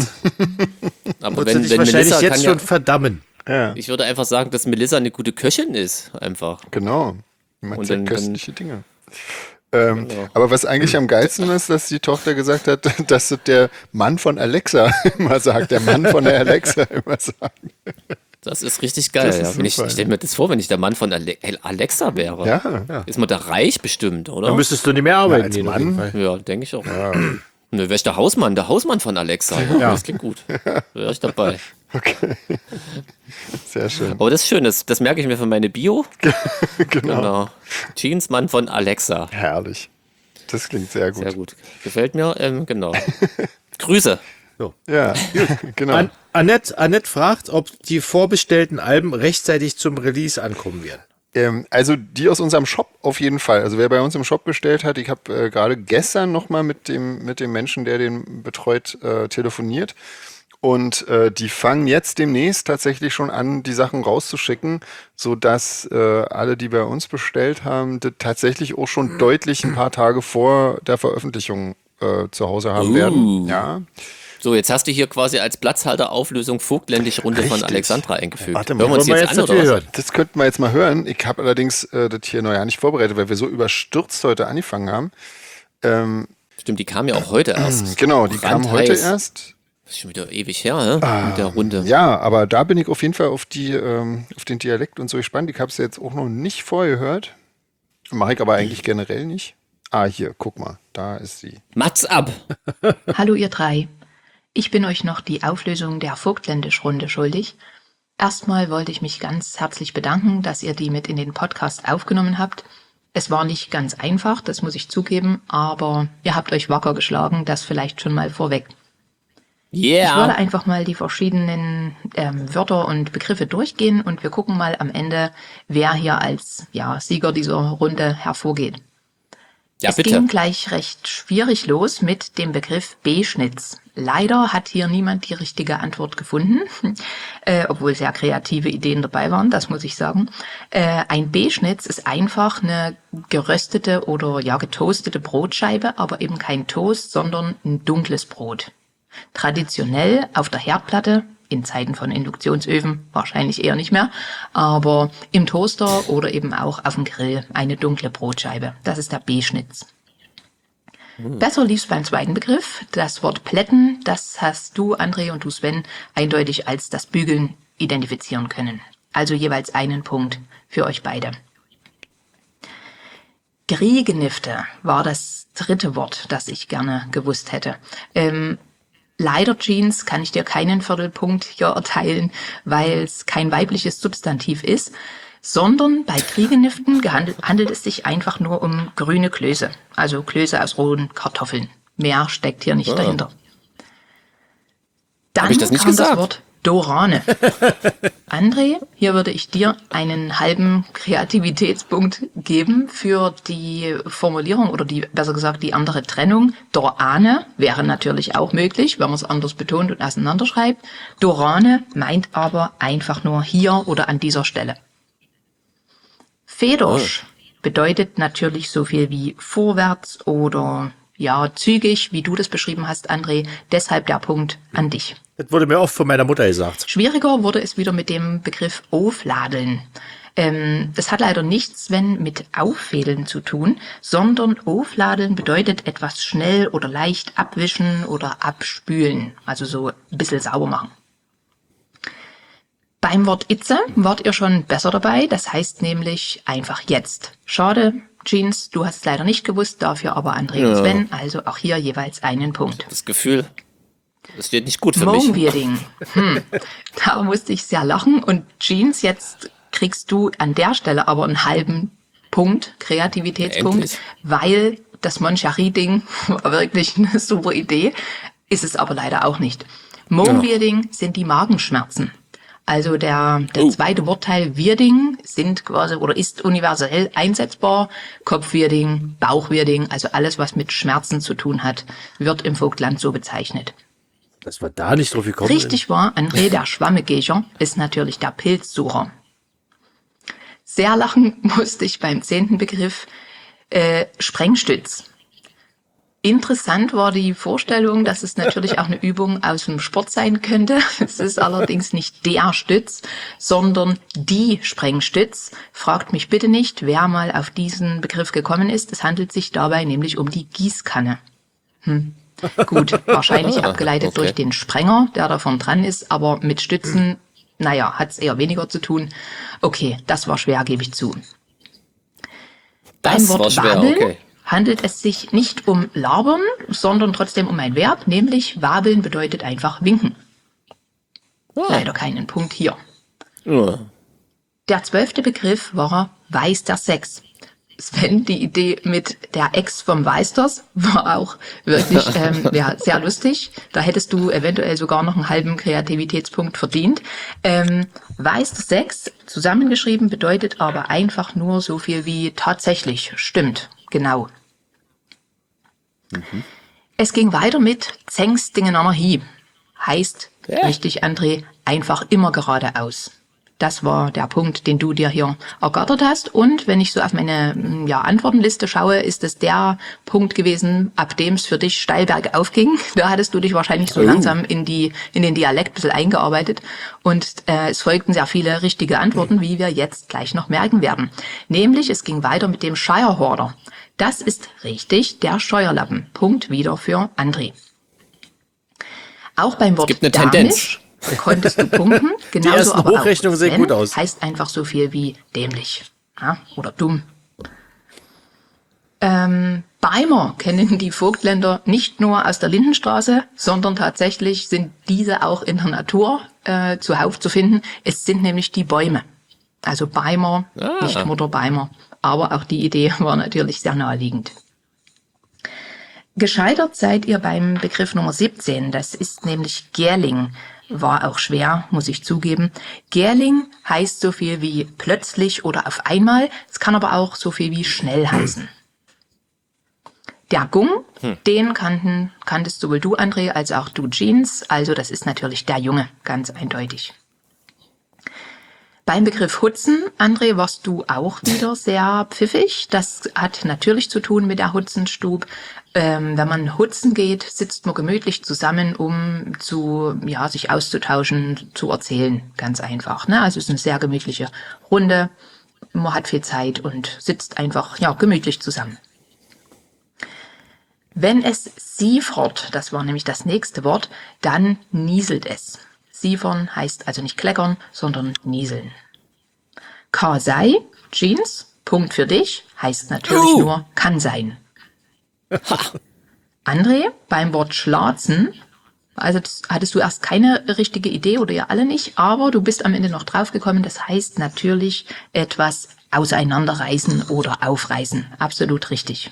Aber wird sie wenn, dich wenn wahrscheinlich Melissa jetzt kann schon ja, verdammen. ja, ich würde einfach sagen, dass Melissa eine gute Köchin ist, einfach. genau. Die macht Und sehr dann- dann- köstliche Dinge. Ähm, Genau. Aber was eigentlich am geilsten ist, dass die Tochter gesagt hat, dass das der Mann von Alexa immer sagt, der Mann von der Alexa immer sagt. Das ist richtig geil. Das ist ja. Wenn ich super, ich stelle mir das vor, wenn ich der Mann von Ale Alexa wäre. Ja, Ist man da reich bestimmt, oder? Dann müsstest du nicht mehr arbeiten. als gehen, auf Mann. jeden Fall. Ja, denke ich auch. Ne, wäre ich der Hausmann, der Hausmann von Alexa. Ja, Ja. Das klingt gut. Wäre ich dabei. okay. Sehr schön. Aber das ist schön, das, das merke ich mir für meine Bio. Genau. Genau. Jeansmann von Alexa. Herrlich. Das klingt sehr gut. Sehr gut. Gefällt mir. Ähm, genau. Grüße. Ja, genau. An Annette, Annette fragt, ob die vorbestellten Alben rechtzeitig zum Release ankommen werden. Ähm, also die aus unserem Shop auf jeden Fall. Also wer bei uns im Shop bestellt hat, ich habe äh, gerade gestern nochmal mit dem, mit dem Menschen, der den betreut, äh, telefoniert. Und äh, die fangen jetzt demnächst tatsächlich schon an, die Sachen rauszuschicken, sodass äh, alle, die bei uns bestellt haben, das tatsächlich auch schon deutlich ein paar Tage vor der Veröffentlichung äh, zu Hause haben Uh. werden. Ja. So, jetzt hast du hier quasi als Platzhalterauflösung Vogtländische Runde von Richtig. Alexandra eingefügt. Warte mal, Hören wir uns wollen wir jetzt, jetzt an, oder natürlich was? hören. Das könnten wir jetzt mal hören. Ich habe allerdings äh, das hier noch ja nicht vorbereitet, weil wir so überstürzt heute angefangen haben. Ähm, Stimmt, die kam ja auch heute erst. genau, die kam heute Brandheiß. erst. Das ist schon wieder ewig her, ne? Mit der Runde. Ja, aber da bin ich auf jeden Fall auf, die, ähm, auf den Dialekt und so gespannt. Ich habe es jetzt auch noch nicht vorher gehört. Mache ich aber eigentlich generell nicht. Ah, hier, guck mal, da ist sie. Mats ab! Hallo ihr drei. Ich bin euch noch die Auflösung der Vogtländisch-Runde schuldig. Erstmal wollte ich mich ganz herzlich bedanken, dass ihr die mit in den Podcast aufgenommen habt. Es war nicht ganz einfach, das muss ich zugeben, aber ihr habt euch wacker geschlagen, das vielleicht schon mal vorweg. Ich würde Yeah! einfach mal die verschiedenen ähm, Wörter und Begriffe durchgehen und wir gucken mal am Ende, wer hier als ja, Sieger dieser Runde hervorgeht. Ja, es bitte. ging gleich recht schwierig los mit dem Begriff B-Schnitz. Leider hat hier niemand die richtige Antwort gefunden, äh, obwohl sehr kreative Ideen dabei waren, das muss ich sagen. Äh, ein B-Schnitz ist einfach eine geröstete oder ja getoastete Brotscheibe, aber eben kein Toast, sondern ein dunkles Brot. Traditionell auf der Herdplatte, in Zeiten von Induktionsöfen wahrscheinlich eher nicht mehr, aber im Toaster oder eben auch auf dem Grill eine dunkle Brotscheibe. Das ist der B-Schnitz. Besser lief's beim zweiten Begriff. Das Wort Plätten, das hast du, André, und du, Sven, eindeutig als das Bügeln identifizieren können. Also jeweils einen Punkt für euch beide. Griegenifte war das dritte Wort, das ich gerne gewusst hätte. Ähm, leider, Jeans, kann ich dir keinen Viertelpunkt hier erteilen, weil es kein weibliches Substantiv ist, sondern bei Griegeniften gehandelt, handelt es sich einfach nur um grüne Klöße, also Klöße aus rohen Kartoffeln. Mehr steckt hier nicht Ah. dahinter. Dann Hab ich das nicht kam gesagt? das Wort Dorane. André, hier würde ich dir einen halben Kreativitätspunkt geben für die Formulierung oder die, besser gesagt, die andere Trennung. Dorane wäre natürlich auch möglich, wenn man es anders betont und auseinanderschreibt. Dorane meint aber einfach nur hier oder an dieser Stelle. Federsch bedeutet natürlich so viel wie vorwärts oder ja zügig, wie du das beschrieben hast, André. Deshalb der Punkt an dich. Das wurde mir oft von meiner Mutter gesagt. Schwieriger wurde es wieder mit dem Begriff Aufladeln. Ähm, das hat leider nichts, wenn mit Auffädeln zu tun, sondern Aufladeln bedeutet etwas schnell oder leicht abwischen oder abspülen, also so ein bisschen sauber machen. Beim Wort Itze wart ihr schon besser dabei, das heißt nämlich einfach jetzt. Schade, Jeans, du hast es leider nicht gewusst, dafür aber André Ja. und Sven, also auch hier jeweils einen Punkt. Das Gefühl, das steht nicht gut für mich. Mohnwieding. Hm. Da musste ich sehr lachen. Und Jeans, jetzt kriegst du an der Stelle aber einen halben Punkt, Kreativitätspunkt, Endlich. weil das Moncherie-Ding war wirklich eine super Idee, ist es aber leider auch nicht. Mohnwieding sind die Magenschmerzen. Also der, der Oh. zweite Wortteil Wirding sind quasi oder ist universell einsetzbar. Kopfwirding, Bauchwirding, also alles, was mit Schmerzen zu tun hat, wird im Vogtland so bezeichnet. Dass wir da nicht drauf gekommen Richtig war, André, der Schwammegecher ist natürlich der Pilzsucher. Sehr lachen musste ich beim zehnten Begriff äh, Sprengstütz. Interessant war die Vorstellung, dass es natürlich auch eine Übung aus dem Sport sein könnte. Es ist allerdings nicht der Stütz, sondern die Sprengstütz. Fragt mich bitte nicht, wer mal auf diesen Begriff gekommen ist. Es handelt sich dabei nämlich um die Gießkanne. Hm. Gut, wahrscheinlich Ah, abgeleitet okay. durch den Sprenger, der davon dran ist, aber mit Stützen, naja, hat es eher weniger zu tun. Okay, das war schwer, gebe ich zu. Beim Das Wort war schwer, Wabeln okay. handelt es sich nicht um labern, sondern trotzdem um ein Verb, nämlich wabeln bedeutet einfach winken. Ah. Leider keinen Punkt hier. Ja. Der zwölfte Begriff war Weiß der Sex. Sven, die Idee mit der Ex vom Weisters war auch wirklich ähm, ja, sehr lustig. Da hättest du eventuell sogar noch einen halben Kreativitätspunkt verdient. Ähm, Weiß der Sex, zusammengeschrieben, bedeutet aber einfach nur so viel wie tatsächlich, stimmt, genau. Mhm. Es ging weiter mit Zengstingen Hi. Heißt, Ja. richtig, André, einfach immer geradeaus. Das war der Punkt, den du dir hier ergattert hast. Und wenn ich so auf meine ja, Antwortenliste schaue, ist es der Punkt gewesen, ab dem es für dich steil bergauf ging. Da hattest du dich wahrscheinlich so Oh. langsam in die in den Dialekt ein bisschen eingearbeitet. Und äh, es folgten sehr viele richtige Antworten, wie wir jetzt gleich noch merken werden. Nämlich, es ging weiter mit dem Shirehorder. Das ist richtig, der Scheuerlappen. Punkt wieder für André. Auch beim Wort gibt eine Damisch Tendenz. konntest du punkten. Genauso ersten aber auch Hochrechnungen sehen Sven gut aus. heißt einfach so viel wie dämlich, ja, oder dumm. Ähm, Beimer kennen die Vogtländer nicht nur aus der Lindenstraße, sondern tatsächlich sind diese auch in der Natur äh, zuhauf zu finden. Es sind nämlich die Bäume. Also Beimer, Ah. nicht Mutterbeimer. Aber auch die Idee war natürlich sehr naheliegend. Gescheitert seid ihr beim Begriff Nummer siebzehn. Das ist nämlich Gärling. War auch schwer, muss ich zugeben. Gärling heißt so viel wie plötzlich oder auf einmal. Es kann aber auch so viel wie schnell heißen. Der Gung, hm. den kannten, kanntest sowohl du, André, als auch du, Jeans. Also das ist natürlich der Junge, ganz eindeutig. Beim Begriff Hutzen, André, warst du auch wieder sehr pfiffig. Das hat natürlich zu tun mit der Hutzenstub. Ähm, wenn man hutzen geht, sitzt man gemütlich zusammen, um zu, ja, sich auszutauschen, zu erzählen. Ganz einfach, ne? Also es ist eine sehr gemütliche Runde. Man hat viel Zeit und sitzt einfach, ja, gemütlich zusammen. Wenn es siefert, das war nämlich das nächste Wort, dann nieselt es. Siefern heißt also nicht kleckern, sondern nieseln. Kasei, Jeans, Punkt für dich, heißt natürlich uh. nur kann sein. André, beim Wort schlazen, also das hattest du erst keine richtige Idee oder ihr alle nicht, aber du bist am Ende noch draufgekommen, das heißt natürlich etwas auseinanderreißen oder aufreißen. Absolut richtig.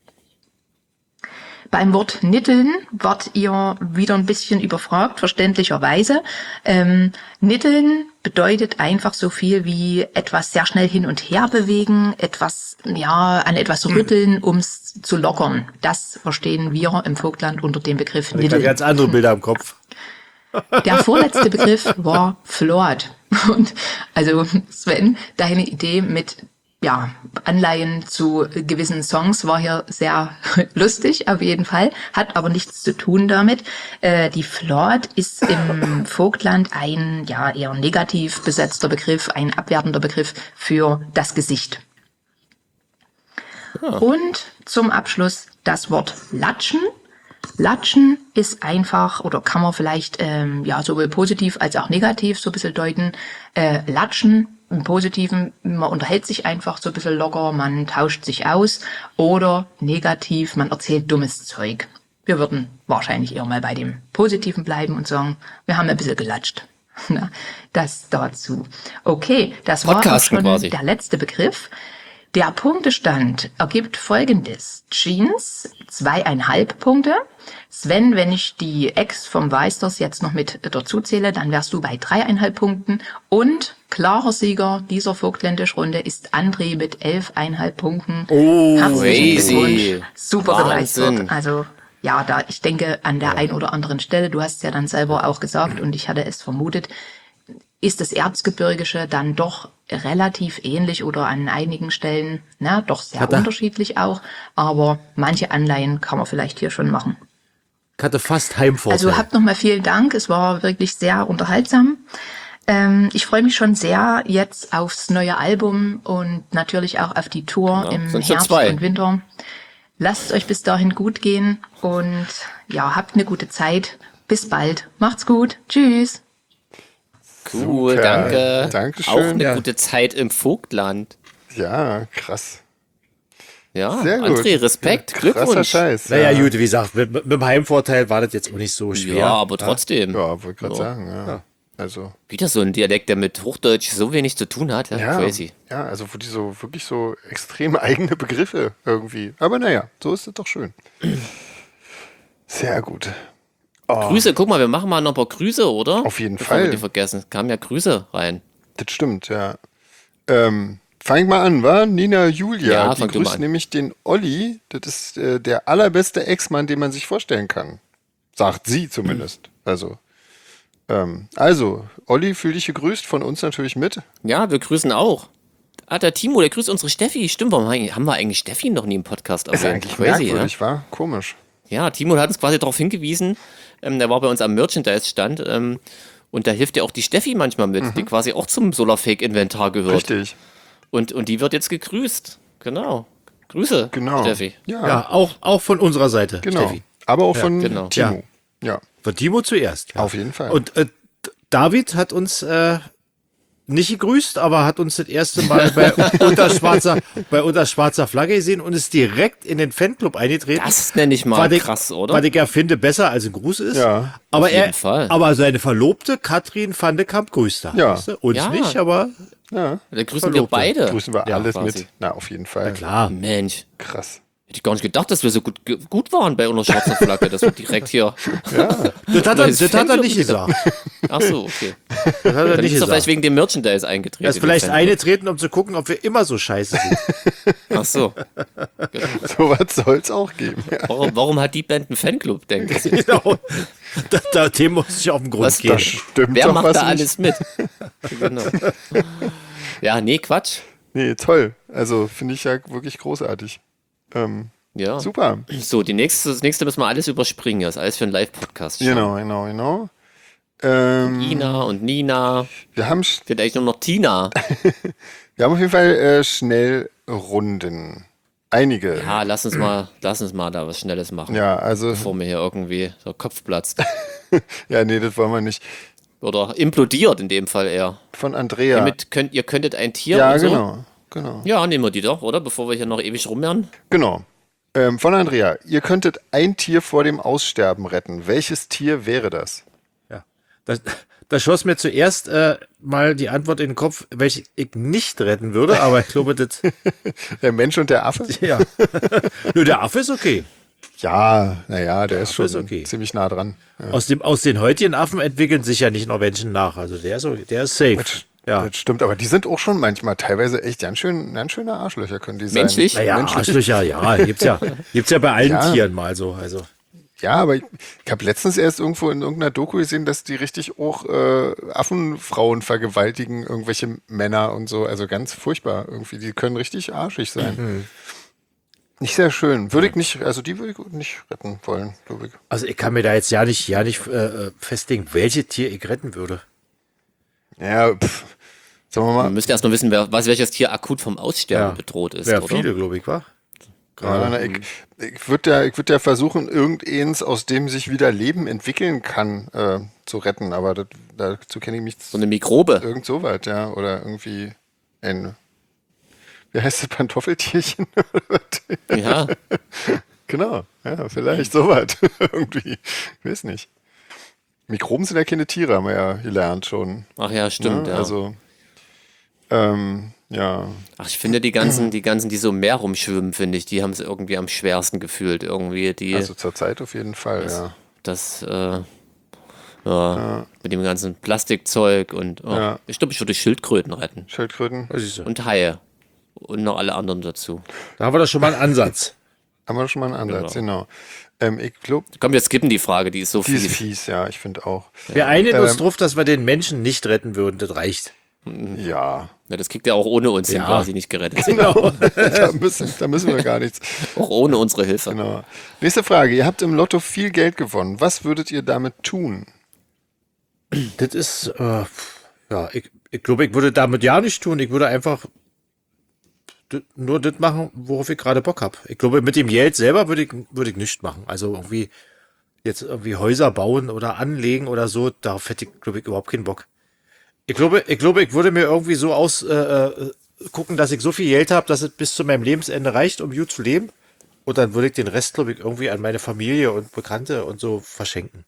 Beim Wort nitteln wart ihr wieder ein bisschen überfragt, verständlicherweise. Ähm, nitteln bedeutet einfach so viel wie etwas sehr schnell hin und her bewegen, etwas, ja, an etwas rütteln, um es zu lockern. Das verstehen wir im Vogtland unter dem Begriff Ich habe nitteln. ganz andere Bilder im Kopf. Der vorletzte Begriff war Flort. Und also Sven, deine Idee mit ja, Anleihen zu gewissen Songs war hier sehr lustig, auf jeden Fall, hat aber nichts zu tun damit. Äh, die Flort ist im Vogtland ein ja eher negativ besetzter Begriff, ein abwertender Begriff für das Gesicht. Ja. Und zum Abschluss das Wort Latschen. Latschen ist einfach, oder kann man vielleicht ähm, ja sowohl positiv als auch negativ so ein bisschen deuten. Äh, Latschen im Positiven, man unterhält sich einfach so ein bisschen locker, man tauscht sich aus, oder negativ, man erzählt dummes Zeug. Wir würden wahrscheinlich eher mal bei dem Positiven bleiben und sagen, wir haben ein bisschen gelatscht. Das dazu. Okay, das war auch schon quasi der letzte Begriff. Der Punktestand ergibt folgendes. Jeans, zweieinhalb Punkte. Sven, wenn ich die Ex vom Weisters jetzt noch mit dazu zähle, dann wärst du bei dreieinhalb Punkten. Und klarer Sieger dieser Vogtländisch-Runde ist André mit elfeinhalb Punkten. Oh, herzlichen crazy. Glückwunsch. Super Wahnsinn. geleistet. Also ja, da ich denke an der ein oder anderen Stelle, du hast es ja dann selber auch gesagt und ich hatte es vermutet, ist das Erzgebirgische dann doch relativ ähnlich oder an einigen Stellen, na, doch sehr Hatte, unterschiedlich auch, aber manche Anleihen kann man vielleicht hier schon machen. Ich hatte fast Heimvorteil. Also habt nochmal vielen Dank, es war wirklich sehr unterhaltsam. Ähm, ich freue mich schon sehr jetzt aufs neue Album und natürlich auch auf die Tour ja, im sind Herbst zwei. und Winter. Lasst es euch bis dahin gut gehen und ja, habt eine gute Zeit. Bis bald. Macht's gut. Tschüss. Cool, Super. danke. Dankeschön. Auch eine Ja. gute Zeit im Vogtland. Ja, krass. Ja, Sehr gut. André, Respekt, Krasser Glückwunsch. Scheiß. Naja, ja. gut, wie gesagt, mit, mit dem Heimvorteil war das jetzt auch nicht so schwer. Ja, aber trotzdem. Ja, wollte gerade Ja. sagen, ja. Ja. Also, Wieder so ein Dialekt, der mit Hochdeutsch so wenig zu tun hat. Ja, ja, crazy. ja, also wo die so wirklich so extrem eigene Begriffe irgendwie. Aber naja, so ist es doch schön. Sehr gut. Oh, Grüße, guck mal, wir machen mal noch ein paar Grüße, oder? Auf jeden Bevor Fall. wir die vergessen. Kamen ja Grüße rein. das stimmt, ja. Ähm, fang mal an, wa? Nina Julia, Ja, die fang du mal grüßt an. nämlich den Olli. Das ist äh, der allerbeste Ex-Mann, den man sich vorstellen kann. Sagt sie zumindest. Also, ähm, also, Olli, fühl dich gegrüßt, von uns natürlich mit. Ja, wir grüßen auch. Ah, der Timo, der grüßt unsere Steffi. Stimmt, warum haben wir eigentlich Steffi noch nie im Podcast Ist erwähnt? eigentlich Crazy, merkwürdig, wa? Komisch. ja? Ja, Timo hat uns quasi darauf hingewiesen, ähm, der war bei uns am Merchandise-Stand ähm, und da hilft ja auch die Steffi manchmal mit, die quasi auch zum Solarfake-Inventar gehört. Richtig, Und, und die wird jetzt gegrüßt. Genau. Grüße, genau. Steffi. Ja, Ja, auch, auch von unserer Seite, genau. Steffi. Aber auch von genau. Timo. Ja. Von Timo zuerst. Ja. Auf jeden Fall. Und äh, David hat uns äh, nicht gegrüßt, aber hat uns das erste Mal bei unter schwarzer, bei unter schwarzer Flagge gesehen und ist direkt in den Fanclub eingetreten. Das nenne ich mal Was ich- krass, oder? Was ich ja finde, besser als ein Gruß ist. Ja, aber auf jeden er, Fall. aber seine Verlobte Katrin van de Kamp grüßt er. Ja. Weißt du? Uns Ja. nicht, aber ja. Da grüßen wir Verlobte. beide. Grüßen wir Ja, alles quasi. mit. Na, auf jeden Fall. klar. Mensch, Krass. hätte ich gar nicht gedacht, dass wir so gut, ge- gut waren bei unserer schwarzen Flagge, dass wir direkt hier. Das hat er, Neues das hat er Fanclub nicht wieder. gesagt. Ach so, okay. Das hat er Dann nicht ist er gesagt. vielleicht wegen dem Merchandise eingetreten. Er ist in den vielleicht Fanclub. eingetreten, um zu gucken, ob wir immer so scheiße sind. Ach so. So was soll es auch geben. Ja. Warum, warum hat die Band einen Fanclub, denkt ihr? Genau. Da, da, dem muss ich auf den Grund Was- gehen. Das stimmt Wer doch macht was da nicht. alles mit? Genau. Ja, nee, Quatsch. Nee, toll. Also finde ich ja wirklich großartig. Ähm, Ja. Super. So, die nächste, das nächste müssen wir alles überspringen. Das ist alles für einen Live-Podcast. Genau, genau, genau. Ähm, Ina und Nina. wir haben Wird eigentlich nur noch Tina. Wir haben auf jeden Fall äh, Schnellrunden. Einige. Ja, lass uns mal, lass uns mal da was Schnelles machen. Ja, also, Bevor mir hier irgendwie der Kopf platzt. ja, nee, das wollen wir nicht. Oder implodiert in dem Fall eher. Von Andrea. Hiermit könnt, ihr könntet ein Tier ja, und so. genau, genau. Ja, nehmen wir die doch, oder? Bevor wir hier noch ewig rummehren. Genau. Ähm, von Andrea. Ihr könntet ein Tier vor dem Aussterben retten. Welches Tier wäre das? Ja. Da, da schoss mir zuerst äh, mal die Antwort in den Kopf, welche ich nicht retten würde, aber ich glaube, das. Der Mensch und der Affe? Ja. Nur der Affe ist okay. Ja, naja, der ist Affe schon ist okay. ziemlich nah dran. Ja. Aus, dem, aus den heutigen Affen entwickeln sich ja nicht noch Menschen nach. Also der ist, der ist safe. Ja. Das stimmt, aber die sind auch schon manchmal teilweise echt ganz schön, ganz schöne Arschlöcher können die sein. Menschlich? Naja, Menschlich. Arschlöcher, ja, gibt's ja, gibt's ja bei allen Ja. Tieren mal so. Also. Ja, aber ich, ich habe letztens erst irgendwo in irgendeiner Doku gesehen, dass die richtig auch äh, Affenfrauen vergewaltigen, irgendwelche Männer und so. Also ganz furchtbar irgendwie. Die können richtig arschig sein. Mhm. Nicht sehr schön. Würde ich nicht, also die würde ich nicht retten wollen, glaube ich. Also ich kann mir da jetzt ja nicht, ja nicht äh, festlegen, welche Tier ich retten würde. Ja, pff, sagen wir mal. Man müsste erst mal wissen, wer, was, welches Tier akut vom Aussterben Ja. bedroht ist, Ja, oder? viele, glaube ich, wa? Ja, na, ich ich würde ja, ich würd ja versuchen, irgendeins, aus dem sich wieder Leben entwickeln kann, äh, zu retten. Aber das, dazu kenne ich mich So eine Mikrobe. irgend so weit, ja. Oder irgendwie ein, wie heißt das, Pantoffeltierchen? Ja. Genau, ja, vielleicht so weit. Irgendwie. Ich weiß nicht. Mikroben sind ja keine Tiere, haben wir ja gelernt schon. Ach ja, stimmt, ne? ja. Also, ähm, ja. Ach, ich finde die ganzen, die ganzen, die so im Meer rumschwimmen, finde ich, die haben es irgendwie am schwersten gefühlt. Irgendwie, die, Also zur Zeit auf jeden Fall, ja. das, äh, ja, mit dem ganzen Plastikzeug und, oh, Ja. ich glaube, ich würde Schildkröten retten. Schildkröten. Das ist so. Und Haie. Und noch alle anderen dazu. Da haben wir doch schon mal einen Ansatz. Haben wir schon mal einen Ansatz, genau. Ähm, ich glaube, Komm, wir skippen die Frage, die ist so die ist fies. fies, ja, ich finde auch. Wir einigen uns Ähm, drauf, dass wir den Menschen nicht retten würden. Das reicht. Ja, Ja, das kriegt er auch ohne uns hin Ja. quasi nicht gerettet. Genau. da müssen, da müssen wir gar nichts. Auch ohne unsere Hilfe. Genau. Nächste Frage. Ihr habt im Lotto viel Geld gewonnen. Was würdet ihr damit tun? Das ist, äh, ja, ich, ich glaube, ich würde damit ja nicht tun. Ich würde einfach d- nur das machen, worauf ich gerade Bock habe. Ich glaube, mit dem Geld selber würde ich, würde ich nichts machen. Also irgendwie jetzt irgendwie Häuser bauen oder anlegen oder so, darauf hätte ich, glaube ich, überhaupt keinen Bock. Ich glaube, ich glaube, ich würde mir irgendwie so aus äh, äh, gucken, dass ich so viel Geld habe, dass es bis zu meinem Lebensende reicht, um gut zu leben. Und dann würde ich den Rest, glaube ich, irgendwie an meine Familie und Bekannte und so verschenken.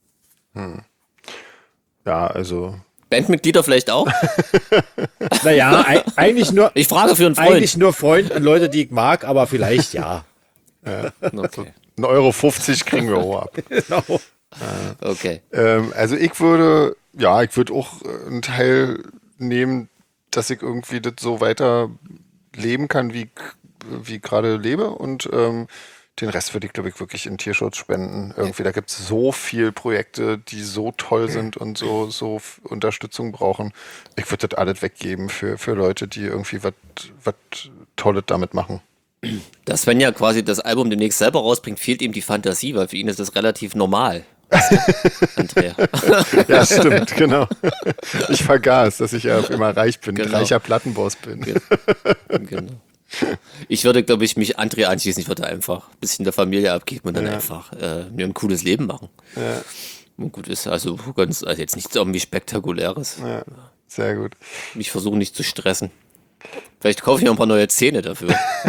Ja, also. Bandmitglieder vielleicht auch? Naja, ei- eigentlich nur, Ich frage für einen Freund. eigentlich nur Freund an Leute, die ich mag, aber vielleicht ja. Okay. ein Euro fünfzig kriegen wir auch ab. Genau. okay. Ähm, also ich würde, ja, ich würde auch äh, einen Teil nehmen, dass ich irgendwie das so weiter leben kann, wie, wie ich gerade lebe. Und ähm, den Rest würde ich, glaube ich, wirklich in Tierschutz spenden. Irgendwie, da gibt es so viele Projekte, die so toll sind und so, so f- Unterstützung brauchen. Ich würde das alles weggeben für, für Leute, die irgendwie was was Tolles damit machen. Dass Sven ja quasi das Album demnächst selber rausbringt, fehlt ihm die Fantasie, weil für ihn ist das relativ normal. Andrea. Ja, stimmt, genau. Ich vergaß, dass ich ja immer reich bin, Genau. reicher Plattenboss bin. Genau. Ich würde, glaube ich, mich Andrea anschließen. Ich würde einfach ein bisschen der Familie abgeben und dann Ja. einfach äh, mir ein cooles Leben machen. Ja. Und gut ist, also ganz, also jetzt nichts irgendwie Spektakuläres. Ja, sehr gut. Mich versuchen nicht zu stressen. Vielleicht kaufe ich mir ein paar neue Zähne dafür.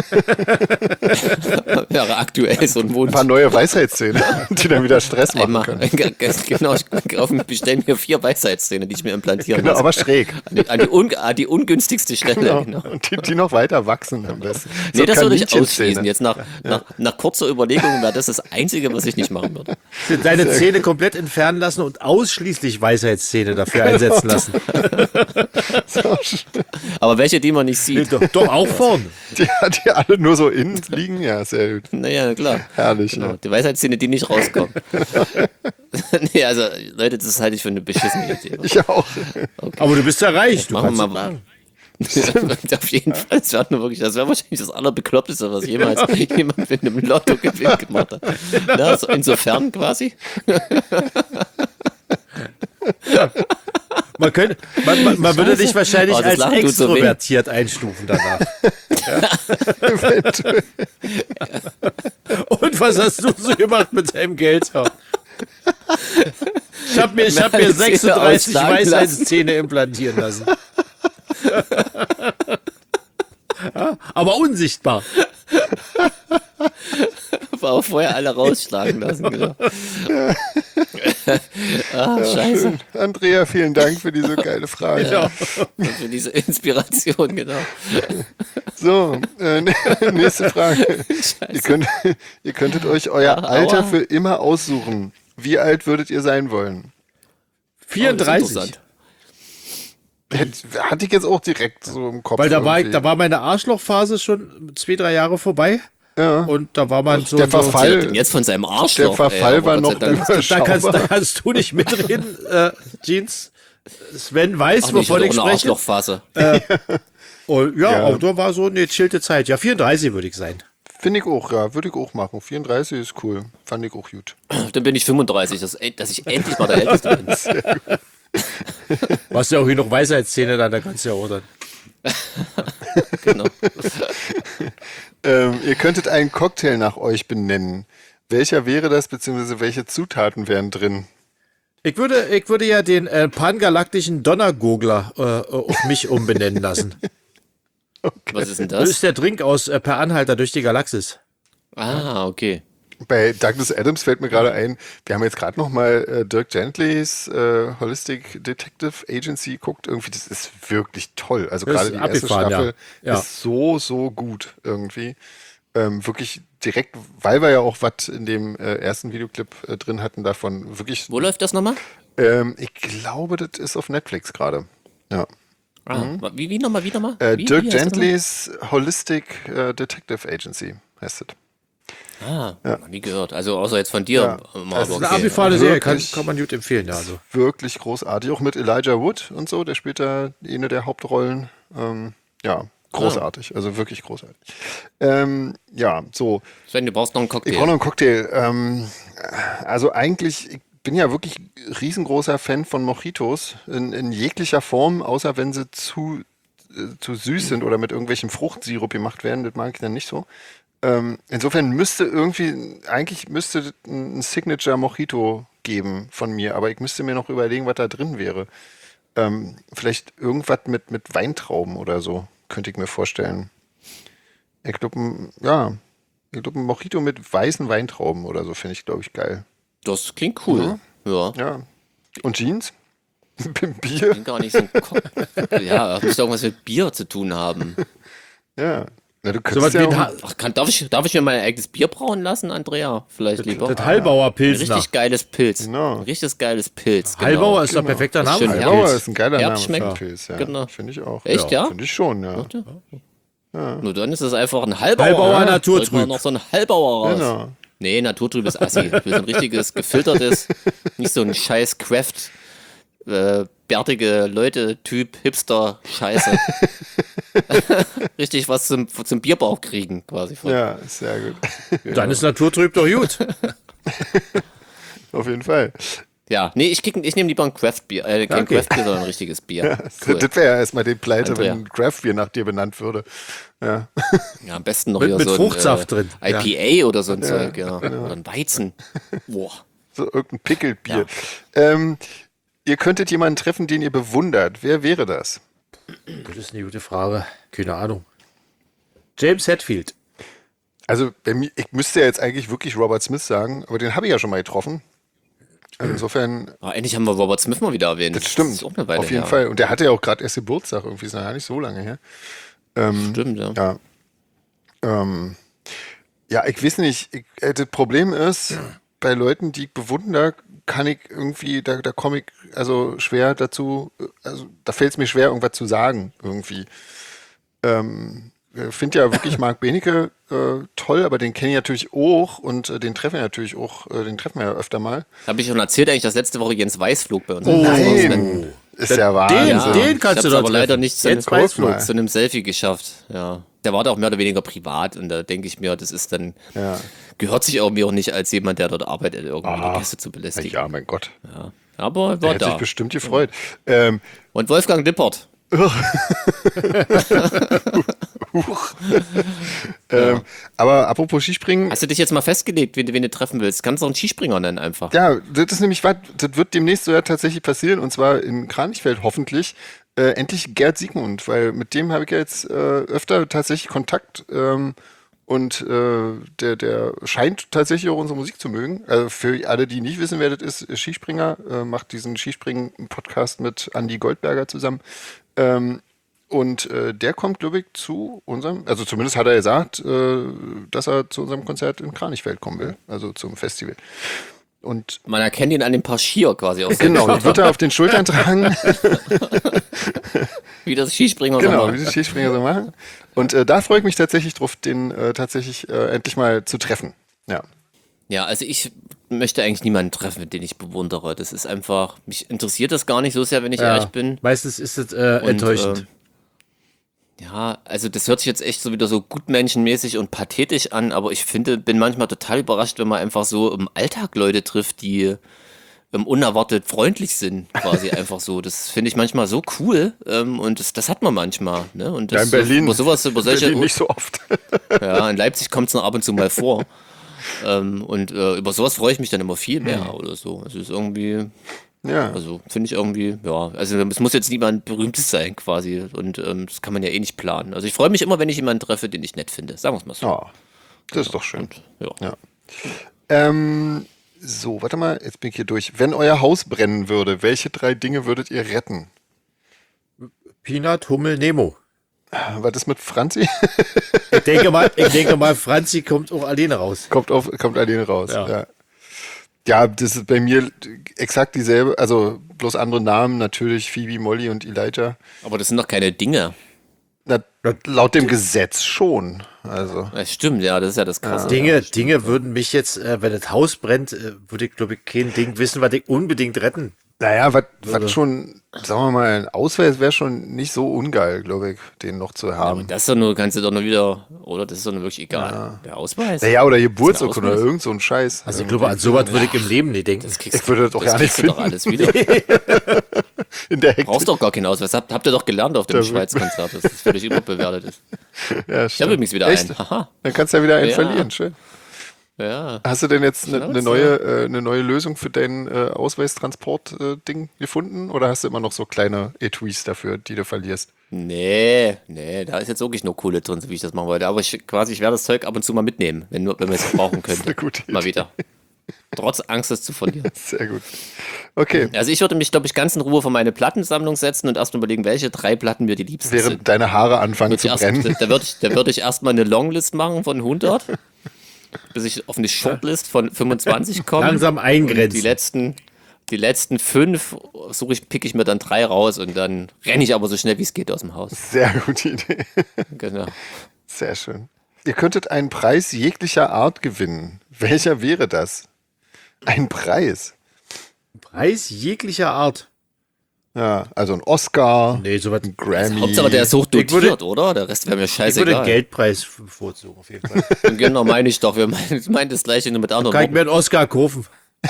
Wäre aktuell so ein Ein Wunsch. paar neue Weisheitszähne, die dann wieder Stress machen Einmal, können. genau, ich bestelle mir vier Weisheitszähne, die ich mir implantieren Genau, lasse. aber schräg. An die, an die, un, an die ungünstigste Stelle, Genau. genau. Und die, die noch weiter wachsen am besten. Nee, So das würde ich Kaninchenszene. ausschließen. Jetzt nach, nach, nach kurzer Überlegung wäre das das Einzige, was ich nicht machen würde. Deine Zähne komplett entfernen lassen und ausschließlich Weisheitszähne dafür einsetzen lassen. Aber welche, die man nicht sieht. Doch, doch auch vorn. Die, die alle nur so innen liegen, ja, sehr gut. Naja, klar. Herrlich, Genau. ja. Die Weisheitszähne, die nicht rauskommen. Nee, also, Leute, das halte ich für eine beschissene Idee. Ich auch. Aber du bist ja reich. Du Machen kannst wir es mal. machen. Auf jeden Fall, das wäre nur wirklich, das wäre wahrscheinlich das Allerbekloppteste, was jemals jemand mit einem Lottogewinn gemacht hat. Na, so insofern quasi. Man, könnte, man, man, man würde dich wahrscheinlich Oh, das als Lachen tut so weh. extrovertiert einstufen danach. Eventuell. Und was hast du so gemacht mit deinem Geld? Ich habe mir, ich hab mir Zähne sechsunddreißig ausschlagen lassen. Weisheitszähne implantieren lassen. Ja, aber unsichtbar. War auch vorher alle rausschlagen lassen, genau. Ah, scheiße. Schön. Andrea, vielen Dank für diese geile Frage. Ja. Und für diese Inspiration, genau. So, äh, nächste Frage. Ihr, könnt, ihr könntet euch euer Ah, Alter aua. für immer aussuchen. Wie alt würdet ihr sein wollen? vierunddreißig. Oh, das ist Hätt- Hatte ich jetzt auch direkt so im Kopf. Weil da war, irgendwie. da war meine Arschlochphase schon zwei, drei Jahre vorbei. Ja. Und da war man so. Der so Verfall- denn jetzt von seinem Arschloch. Der Verfall ey, aber war Gott sei noch Dank. überschaubar. da, kannst, da kannst du nicht mitreden, äh, Jeans. Sven weiß, Ach, nee, ich wovon hatte ich auch eine spreche. Arschlochphase. Und ja, Ja. auch da war so eine chillte Zeit. Ja, vierunddreißig würde ich sein. Finde ich auch, ja. Würde ich auch machen. vierunddreißig ist cool. Fand ich auch gut. Dann bin ich fünfunddreißig, dass, dass ich endlich mal der Älteste bin. Du hast ja auch hier noch Weisheitszähne da, da kannst du ja auch dann. Genau. Ähm, ihr könntet einen Cocktail nach euch benennen. Welcher wäre das, beziehungsweise welche Zutaten wären drin? Ich würde, ich würde ja den äh, pangalaktischen Donnergurgler äh, auf mich umbenennen lassen. Was ist denn Das das? ist der Drink aus äh, Per Anhalter durch die Galaxis. Ah, okay. Bei Douglas Adams fällt mir gerade ein, wir haben jetzt gerade noch mal äh, Dirk Gentlys äh, Holistic Detective Agency geguckt. Irgendwie, das ist wirklich toll. Also Das gerade ist die erste abgefahren, Staffel ja. Ja. ist so, so gut irgendwie. Ähm, wirklich direkt, weil wir ja auch was in dem äh, ersten Videoclip äh, drin hatten davon. Wirklich, Wo läuft das nochmal? ähm, ich glaube, das ist auf Netflix gerade. Ja. Ah, wie, wie nochmal, wie nochmal? Äh, wie, Dirk wie heißt das nochmal? Gentlys Holistic äh, Detective Agency heißt es. Ah, noch nie gehört. Also außer jetzt von dir. Ja. Mal, Das ist aber eine okay. abgefahrene Serie, kann, Wirklich. kann man gut empfehlen. Ja, also. Wirklich großartig. Auch mit Elijah Wood und so, der spielt da eine der Hauptrollen. Ähm, ja, großartig. Also wirklich großartig. Ähm, ja, so. Sven, du brauchst noch einen Cocktail. Ich brauche noch einen Cocktail. Ähm, also eigentlich, ich bin ja wirklich riesengroßer Fan von Mojitos in, in jeglicher Form, außer wenn sie zu, äh, zu süß sind oder mit irgendwelchem Fruchtsirup gemacht werden. Das mag ich dann nicht so. Ähm, insofern müsste irgendwie, eigentlich müsste es ein Signature Mojito geben von mir, aber ich müsste mir noch überlegen, was da drin wäre. Ähm, vielleicht irgendwas mit, mit Weintrauben oder so, könnte ich mir vorstellen. Ich glaube, ja, ich glaube, ein Mojito mit weißen Weintrauben oder so finde ich, glaube ich, geil. Das klingt cool. Ja. Ja. Und Jeans? Bier? Klingt gar nicht so ein Cocktail. Ja, müsste irgendwas mit Bier zu tun haben. Ja. Na, du So was könntest wie ja ein auch, ha Ach, kann, darf, ich, darf ich mir mein eigenes Bier brauen lassen, Andrea? Vielleicht lieber. das Hallbauer Ein Pilsner. richtig geiles Pilz. Genau. Ein richtig geiles Pilz. Genau. Hallbauer ist doch perfekter Das ist Name. schön für herb. Bauer Pilz. ist ein geiler Name Herbstschmeck. für Pilz, ja. Genau. Finde ich auch. Echt, ja? Finde ich schon, ja. Nur dann ist es einfach ein Hallbauer. Hallbauer Ja, Naturtrüb. holt man noch so ein Hallbauer raus. Genau. Nee, Naturtrüb ist assi. Wir sind ein richtiges, gefiltertes, nicht so ein scheiß Craft, äh, bärtige Leute-Typ, Hipster-Scheiße. Richtig was zum, zum Bierbauch kriegen, quasi. Von. Ja, sehr gut. Dann ist Naturtrüb doch gut. Auf jeden Fall. Ja, nee, ich, krieg- ich nehme lieber ein Craft-Bier, äh, kein Okay. Craft-Bier, sondern ein richtiges Bier. Cool. Das wäre ja erstmal die Pleite, Andrea. wenn Craft-Bier nach dir benannt würde. Ja. Ja, am besten noch Mit- hier mit so Fruchtsaft ein drin. äh, I P A oder so ein Zeug, ja. Oder ein Weizen. Boah. So irgendein Pickelbier. Ähm, ihr könntet jemanden treffen, den ihr bewundert. Wer wäre das? Das ist eine gute Frage. Keine Ahnung. James Hetfield. Also bei mir, ich müsste ja jetzt eigentlich wirklich Robert Smith sagen, aber den habe ich ja schon mal getroffen. Also insofern, Ah, endlich haben wir Robert Smith mal wieder erwähnt. das stimmt. ist auch eine Weile Auf jeden her. Fall. Und der hatte ja auch gerade erst Geburtstag, irgendwie ist noch gar nicht so lange her. Ähm, Stimmt, ja. Ja. Ähm, ja, ich weiß nicht. Ich, äh, das Problem ist, bei Leuten, die ich bewundere, kann ich irgendwie, da, da komme ich also schwer dazu, äh, also da fällt es mir schwer, irgendwas zu sagen, irgendwie. Ähm, ich finde ja wirklich Marc Benecke äh, toll, aber den kenne ich natürlich auch und äh, den treffen wir natürlich auch, äh, den treffen wir ja öfter mal. Habe ich schon erzählt eigentlich, dass letzte Woche Jens Weiß flog bei uns. Oh, Nein! Ist ja Den, Wahnsinn. Ja, den kannst ich du hab's doch aber leider treffen. nicht zu Jens einem, Weißflug. zu einem Selfie geschafft. Ja. Der war da auch mehr oder weniger privat und da denke ich mir, das ist dann, Ja. gehört sich irgendwie auch nicht als jemand, der dort arbeitet, irgendwie Ah, die Gäste zu belästigen. Ja, mein Gott. Ja. Aber er Der war hätte sich da. bestimmt gefreut. Ähm, Und Wolfgang Lippert. ähm, aber apropos Skispringen, Hast du dich jetzt mal festgelegt, wen, du- wen du treffen willst? Kannst du auch einen Skispringer nennen einfach. ja, das ist nämlich was, das wird demnächst so ja tatsächlich passieren und zwar in Kranichfeld hoffentlich. Äh, endlich Gerd Siegmund, weil mit dem habe ich ja jetzt äh, öfter tatsächlich Kontakt ähm, und äh, der, der scheint tatsächlich auch unsere Musik zu mögen. Also für alle, die nicht wissen, wer das ist, Skispringer, äh, macht diesen Skispringen-Podcast mit Andy Goldberger zusammen. Ähm, und äh, der kommt, glaube ich, zu unserem, also zumindest hat er gesagt, äh, dass er zu unserem Konzert in Kranichfeld kommen will, also zum Festival. Und Man erkennt ihn an dem Paar Skier quasi aus. genau, die wird er auf den Schultern tragen. Wie das Skispringer so Genau, machen. wie die Skispringer so machen. Und äh, da freue ich mich tatsächlich drauf, den äh, tatsächlich äh, endlich mal zu treffen. Ja. Ja, also ich möchte eigentlich niemanden treffen, den ich bewundere. Das ist einfach, mich interessiert das gar nicht so sehr, wenn ich Ja, ehrlich bin. meistens ist es äh, Und, enttäuschend. äh, Ja, also das hört sich jetzt echt so wieder so gutmenschenmäßig und pathetisch an, aber ich finde, bin manchmal total überrascht, wenn man einfach so im Alltag Leute trifft, die ähm, unerwartet freundlich sind, quasi einfach so. Das finde ich manchmal so cool ähm, und das, das hat man manchmal. Ne? Und das Ja, in Berlin, über sowas, über in solche, Berlin nicht so oft. ja, in Leipzig kommt es noch ab und zu mal vor. ähm, und äh, über sowas freue ich mich dann immer viel mehr oder so. Es ist irgendwie, Ja. also finde ich irgendwie, ja, also es muss jetzt niemand Berühmtes sein quasi und ähm, das kann man ja eh nicht planen. Also ich freue mich immer, wenn ich jemanden treffe, den ich nett finde, sagen wir es mal so. Oh, das ist doch schön. Und, ja. Ja. Ähm, so, warte mal, jetzt bin ich hier durch. Wenn euer Haus brennen würde, welche drei Dinge würdet ihr retten? Peanut, Hummel, Nemo. Was ist mit Franzi? Ich denke mal, ich denke mal, Franzi kommt auch alleine raus. kommt, auf, kommt alleine raus. Ja. Ja. Ja, das ist bei mir exakt dieselbe, also bloß andere Namen, natürlich Phoebe, Molly und Elijah. Aber das sind doch keine Dinge. Na, laut dem Gesetz schon. Also, Das stimmt, ja, das ist ja das Krasse. Dinge, Dinge würden mich jetzt, äh, wenn das Haus brennt, äh, würde ich, glaube ich, kein Ding wissen, was ich unbedingt retten. naja, was was schon, sagen wir mal, ein Ausweis wäre schon nicht so ungeil, glaube ich, den noch zu Aber haben. das ist doch nur, kannst du doch nur wieder, oder? Das ist doch nur wirklich egal. Der Ausweis. Naja, oder Geburtsurkunde oder Ausweis? irgend so ein Scheiß. Also ich glaube, an sowas würde ich im Leben nicht denken. Das kriegst, Ich würde das doch das gar nicht kriegst du doch finden. alles wieder. In der Hektik. Brauchst doch gar keinen Ausweis. Habt, habt ihr doch gelernt auf dem Da- Schweiz-Konzert, dass das völlig überbewertet ist. Ja, Ich habe übrigens wieder Echt? einen. Haha. Dann kannst du ja wieder einen Ja. verlieren, schön. Ja. Hast du denn jetzt eine, Schnauze. eine neue, äh, eine neue Lösung für dein äh, Ausweistransport-Ding gefunden? Oder hast du immer noch so kleine Etuis dafür, die du verlierst? Nee, nee, da ist jetzt wirklich nur Kohle drin, so wie ich das machen wollte. Aber ich quasi, ich werde das Zeug ab und zu mal mitnehmen, wenn, nur- wenn wir es brauchen können. eine gute Idee. Mal wieder. Trotz Angst, es zu verlieren. Sehr gut. Okay, Also ich würde mich, glaube ich, ganz in Ruhe vor meine Plattensammlung setzen und erst überlegen, welche drei Platten mir die liebsten während sind. deine Haare anfangen Würd ich zu erst, brennen. da würde ich, da würd ich erstmal eine Longlist machen von hundert, bis ich auf eine Shortlist von fünfundzwanzig komme. Langsam eingrenzen. Und die letzten, die letzten fünf suche ich, pick ich mir dann drei raus und dann renne ich aber so schnell wie es geht aus dem Haus. Sehr gute Idee. Genau. Sehr schön. Ihr könntet einen Preis jeglicher Art gewinnen. Welcher wäre das? Ein Preis? Preis jeglicher Art. Ja, also ein Oscar, Nee, sowas. ein Grammy. Hauptsache der ist hoch Ich würde- dotiert, oder? Der Rest wäre mir Ich würde scheißegal. einen Geldpreis bevorzugen, auf jeden Fall. Genau, meine ich doch. Wir meinen, ich meine das gleiche nur mit anderen Kann ich Worten. mir einen Oscar kaufen?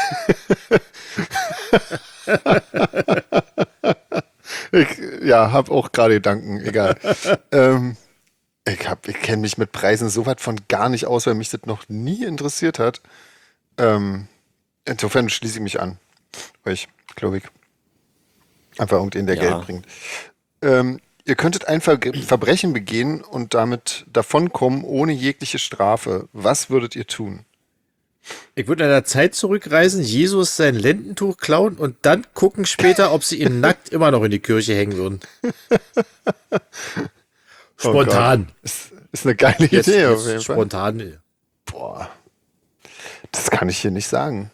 Ich, ja, hab auch gerade Gedanken, egal. ähm, ich hab, ich kenne mich mit Preisen so weit von gar nicht aus, weil mich das noch nie interessiert hat. Ähm, insofern schließe ich mich an. Euch, glaube ich. Einfach irgendeinen, der Ja. Geld bringt. Ähm, ihr könntet ein Ver Verbrechen begehen und damit davonkommen ohne jegliche Strafe. Was würdet ihr tun? Ich würde in der Zeit zurückreisen, Jesus sein Lendentuch klauen und dann gucken später, ob sie ihn nackt immer noch in die Kirche hängen würden. Spontan. Oh ist, ist eine geile Jetzt, Idee auf jetzt jeden Fall. spontan. Boah, das kann ich hier nicht sagen.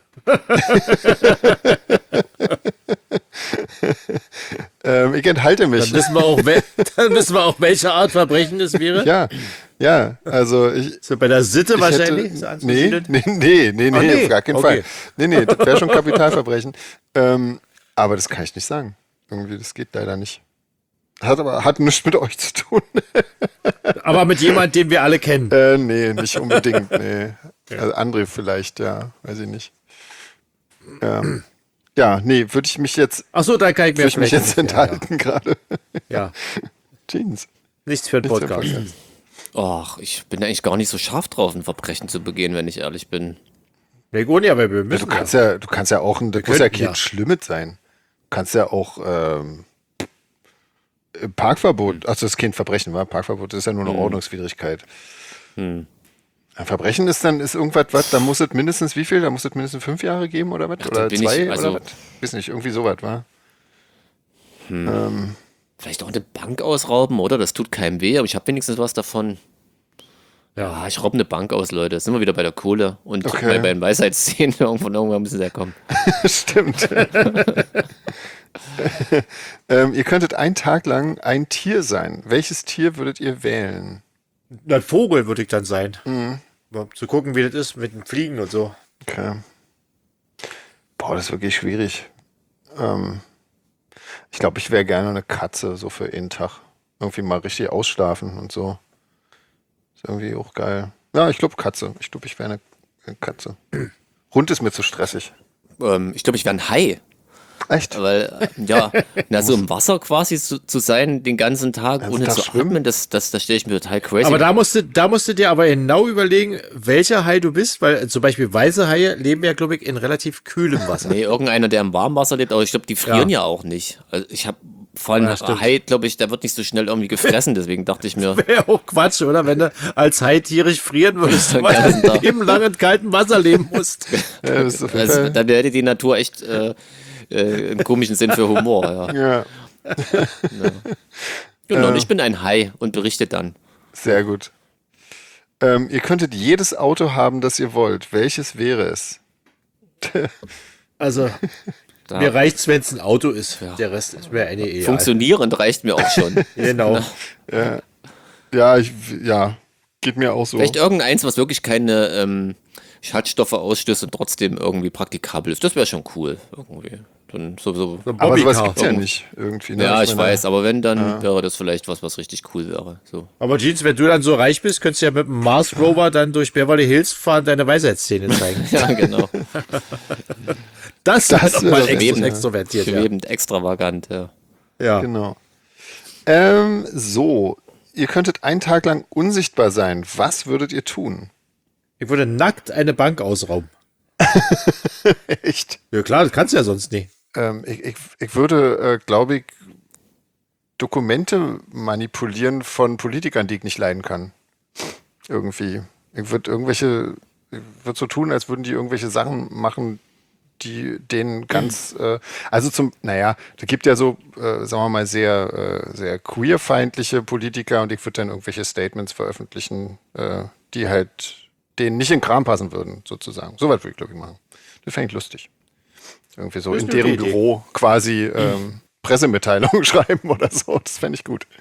ähm, ich enthalte mich. Dann wissen wir auch, wel dann wissen wir auch, welche Art Verbrechen es wäre. Ja, ja, also ich. So bei der Sitte ich wahrscheinlich. Hätte, so nee, nee, nee, nee, Ah, nee, nee. auf gar keinen Okay. Fall. Nee, nee, das wäre schon Kapitalverbrechen. Ähm, aber das kann ich nicht sagen. Irgendwie, das geht leider nicht. Hat aber hat nichts mit euch zu tun. Aber mit jemandem, den wir alle kennen. äh, nee, nicht unbedingt. Nee. Also André vielleicht, ja, weiß ich nicht. Ähm, ja, nee, würde ich mich jetzt, Ach so, da kann ich mir würde ich mich vielleicht jetzt nicht mehr, enthalten gerade. Ja. ja. Jeans. Nichts für den Nichts für Podcast. Podcast. Och, ich bin eigentlich gar nicht so scharf drauf, ein Verbrechen zu begehen, wenn ich ehrlich bin. Nee, gut, ja, aber wir Ja, müssen du kannst ja, du kannst ja auch, ein, das muss ja könnten, kein ja. Schlimmes sein. Du kannst ja auch ähm, Parkverbot, also das ist kein Verbrechen, war Parkverbot, das ist ja nur eine Ordnungswidrigkeit. Hm. Ein Verbrechen ist dann ist irgendwas, was, da muss es mindestens wie viel? Da muss es mindestens fünf Jahre geben oder was? Ach, da Oder bin zwei ich- also- oder was? Weiß nicht, irgendwie sowas, war. Ähm, Vielleicht auch eine Bank ausrauben, oder? Das tut keinem weh, aber ich habe wenigstens was davon. Ja. Ah, ich raube eine Bank aus, Leute. Jetzt sind wir wieder bei der Kohle. Und Okay. bei, bei den Weisheitsszenen irgendwann irgendwann müssen sie ja kommen. Stimmt. ähm, ihr könntet einen Tag lang ein Tier sein. Welches Tier würdet ihr wählen? Ein Vogel würde ich dann sein. Mhm. Um zu gucken, wie das ist mit dem Fliegen und so. Okay. Boah, das ist wirklich schwierig. Ähm, ich glaube, ich wäre gerne eine Katze, so für einen Tag. Irgendwie mal richtig ausschlafen und so. Ist irgendwie auch geil. Ja, ich glaube Katze. Ich glaube, ich wäre eine, eine Katze. Hund ist mir zu stressig. Ähm, ich glaube, ich wäre ein Hai. Echt? Weil, äh, ja, na, so im Wasser quasi zu, zu sein den ganzen Tag, Ganzen ohne Tag zu schwimmen? atmen, das, das, das stelle ich mir total crazy Aber da musst, du, da musst du dir aber genau überlegen, welcher Hai du bist, weil zum Beispiel weiße Haie leben ja, glaube ich, in relativ kühlem Wasser. Nee, irgendeiner, der im warmen Wasser lebt, aber ich glaube, die frieren ja. ja auch nicht. Also ich habe vor allem Ja, stimmt. Hai, glaube ich, der wird nicht so schnell irgendwie gefressen, deswegen dachte ich mir, Wäre auch Quatsch, oder? Wenn du als Hai tierisch frieren würdest, Den weil ganzen du Tag. eben lang in kaltem Wasser leben musst. Ja, das ist auf jeden also, Fall. dann hätte die Natur echt äh, äh, einen komischen Sinn für Humor. Ja. Ja, Genau, und Äh. ich bin ein Hai und berichte dann. sehr gut. Ähm, ihr könntet jedes Auto haben, das ihr wollt. Welches wäre es? Also, Da mir reicht's, wenn es ein Auto ist. Ja. Der Rest ist mir eine egal. funktionierend reicht mir auch schon. Genau. Ja, ich, ja, geht mir auch so. Vielleicht irgendeins, was wirklich keine ähm, Schadstoffe ausstößt und trotzdem irgendwie praktikabel ist. Das wäre schon cool. Irgendwie. Dann so, so. So ein Aber sowas Bobbycar. gibt's ja nicht irgendwie. Ne? Ja, ich meine, weiß, aber wenn, dann wäre das vielleicht was, was richtig cool wäre. So. Aber Jeans, wenn du dann so reich bist, könntest du ja mit dem Mars Rover dann durch Beverly Hills fahren, deine Weisheitszähne zeigen. Ja, genau. Das, Das das ist wäre mal doch extra, Leben, extrovertiert. Ja. Schwebend, extravagant, ja. Ja. Genau. Ähm, so, ihr könntet einen Tag lang unsichtbar sein. Was würdet ihr tun? Ich würde nackt eine Bank ausrauben. Echt? Ja klar, das kannst du ja sonst nicht. Ähm, ich, ich, ich würde, äh, glaube ich, Dokumente manipulieren von Politikern, die ich nicht leiden kann. Irgendwie. Ich würde irgendwelche, ich würde so tun, als würden die irgendwelche Sachen machen, die denen ganz, äh, also zum, naja, da gibt ja so, äh, sagen wir mal, sehr, äh, sehr queerfeindliche Politiker und ich würde dann irgendwelche Statements veröffentlichen, äh, die halt denen nicht in den Kram passen würden, sozusagen. So weit würde ich, glaube ich, machen. Das fände ich lustig. Irgendwie so Das in ist eine deren gute Idee. Büro quasi ähm, Pressemitteilungen schreiben oder so. Das fände ich gut.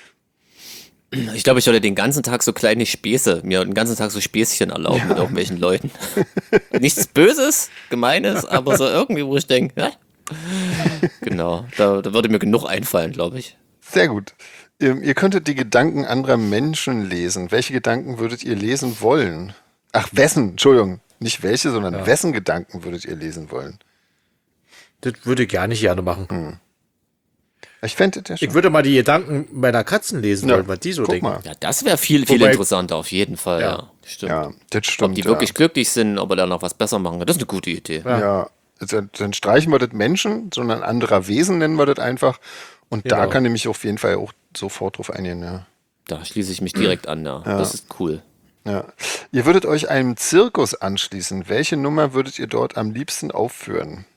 Ich glaube, ich würde den ganzen Tag so kleine Späße, mir den ganzen Tag so Späßchen erlauben mit irgendwelchen Leuten. Nichts Böses, Gemeines, aber so irgendwie, wo ich denke, ja. Genau, da, da würde mir genug einfallen, glaube ich. Sehr gut. Ähm, ihr könntet die Gedanken anderer Menschen lesen. Welche Gedanken würdet ihr lesen wollen? Ach, wessen? Entschuldigung. Nicht welche, sondern wessen Gedanken würdet ihr lesen wollen? Das würde ich gar nicht gerne machen. Ich fände das ja schon. Ich würde mal die Gedanken meiner Katzen lesen Ja, wollen, was die so guck denken. mal. Ja, das wäre viel, viel Wobei- interessanter, auf jeden Fall, ja. Ja. Stimmt. Ja, das stimmt. Ob die ja. wirklich glücklich sind, ob er da noch was besser machen kann, das ist eine gute Idee. Ja, dann, dann streichen wir das Menschen, sondern anderer Wesen nennen wir das einfach. Und da Genau. kann nämlich auf jeden Fall auch sofort drauf eingehen, ja. Da schließe ich mich direkt an, ja. Ja. Das ist cool. Ja. Ihr würdet euch einem Zirkus anschließen. Welche Nummer würdet ihr dort am liebsten aufführen?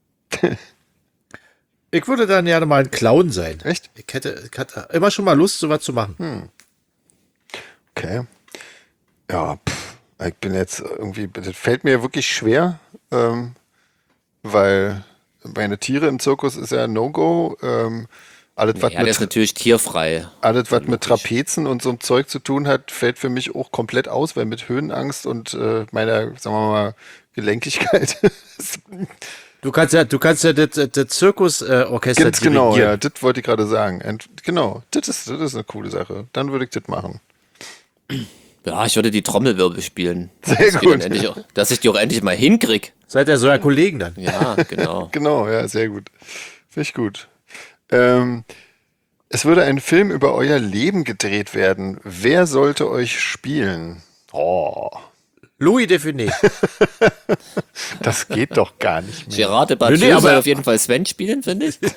Ich würde dann gerne mal ein Clown sein. Echt? Ich hätte, ich hatte immer schon mal Lust, sowas zu machen. Okay. Ja, pff, ich bin jetzt irgendwie, das fällt mir wirklich schwer, ähm, weil meine Tiere im Zirkus ist ja No-Go. Ähm, alles, was Ja, der ist mit, natürlich tierfrei. alles, was mit logisch. Trapezen und so einem Zeug zu tun hat, fällt für mich auch komplett aus, weil mit Höhenangst und äh, meiner, sagen wir mal, Gelenkigkeit. Du kannst ja, du kannst ja das, das, das Zirkusorchester Ganz genau, dirigieren. ja, das wollte ich gerade sagen. Ent, genau, das ist, das ist eine coole Sache. Dann würde ich das machen. Ja, ich würde die Trommelwirbel spielen. Sehr dass ich die gut. dann endlich auch, dass ich die auch endlich mal hinkrieg. Seid ihr so ja Kollegen dann? Ja, genau. Genau, ja, sehr gut. Finde ich gut. Ähm, es würde ein Film über euer Leben gedreht werden. Wer sollte euch spielen? Oh, Louis Define. das geht doch gar nicht mehr. Gerard Depardieu Nee, nee, aber- soll auf jeden Fall Sven spielen, finde ich.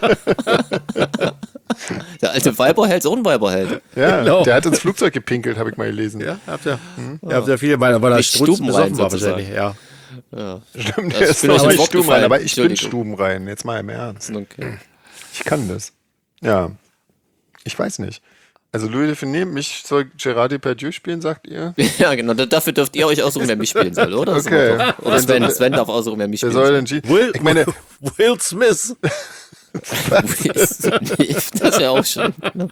Der alte Weiberheld ist auch ein Weiberheld. Ja, Genau. der hat ins Flugzeug gepinkelt, habe ich mal gelesen. Ja, habt ihr, ja, habt ihr viele Mal, weil er Nicht Strunz stubenrein besoffen war sozusagen. wahrscheinlich. Ja. Ja. Stimmt, Das der ist ist mir nicht aber ins nicht Wort stubenrein, gefallen. aber ich bin Entschuldigung. stubenrein. Jetzt mal im Ernst. Okay. Ich kann das. Ja, ich weiß nicht. Also Louis Define, mich soll Gerard Depardieu spielen, sagt ihr? Ja, genau. da- Dafür dürft ihr euch aussuchen, wer mich spielen soll, oder? Das ist Okay. immer so. Oder Sven, Sven darf aussuchen, wer mich Wer spielen soll soll. denn G? Will, Ich meine, Will Smith. Das wäre auch schön.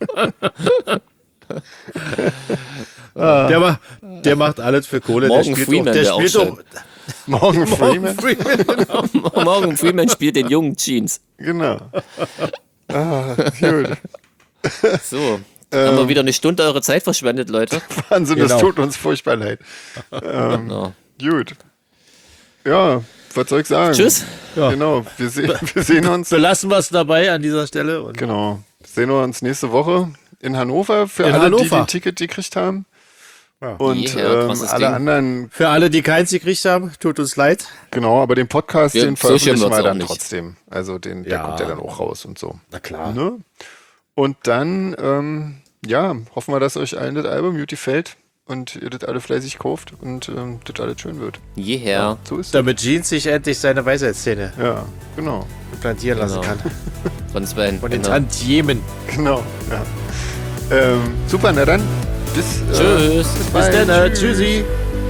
Der, ma- der macht alles für Kohle. Morgan der spielt Freeman auch, der wär auch spielt schön. auch, Morgan Freeman. Freeman. Morgan Freeman spielt den jungen Jeans. Genau. Ah, gut. So. Haben wir wieder eine Stunde eure Zeit verschwendet, Leute. Wahnsinn, das Genau. tut uns furchtbar leid. Genau. Gut. Ja, was soll ich sagen? Tschüss. Ja. Genau, wir, se wir sehen uns. Belassen wir es dabei an dieser Stelle. Und Genau. Sehen wir uns nächste Woche in Hannover für In alle, die, die Hannover. ein Ticket gekriegt haben. Ja. Und Yeah, ähm, krasses alle Ding. anderen, für alle, die keins gekriegt haben, tut uns leid. genau, aber den Podcast, Wir- den so schlimm veröffentlichen wird's wir auch dann nicht. trotzdem. Also den, der Ja. kommt ja dann auch raus und so. Na klar. Ne? Und dann, ähm, ja, hoffen wir, dass euch allen das Album gut gefällt und ihr das alle fleißig kauft und ähm, das alles schön wird. Jeher. So ist es. Damit Jeans sich endlich seine Weisheitszähne Ja, genau. implantieren lassen Genau. kann. Von Sven. Von den Genau. Tantiemen. Genau. Ja. Ähm, super, na dann. Bis, äh, Tschüss. bis Bis bald. dann. Tschüssi.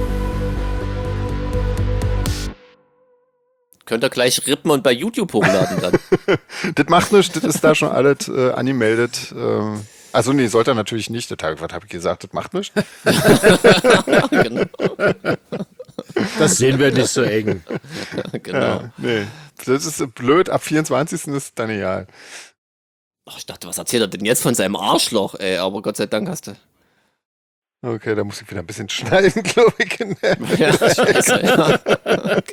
Könnt ihr gleich rippen und bei YouTube hochladen dann. Das macht nichts, das ist da schon alles äh, angemeldet. Ähm, also nee, sollte er natürlich nicht. Das, hab- was habe ich gesagt? Das macht nichts. genau. Das sehen wir nicht so eng. genau. Ja, nee. Das ist blöd. Ab vierundzwanzigsten ist dann egal. Ach, ich dachte, was erzählt er denn jetzt von seinem Arschloch, ey? Aber Gott sei Dank hast du. Okay, da muss ich wieder ein bisschen schneiden, glaube ich. In der Ja, scheiße, ja.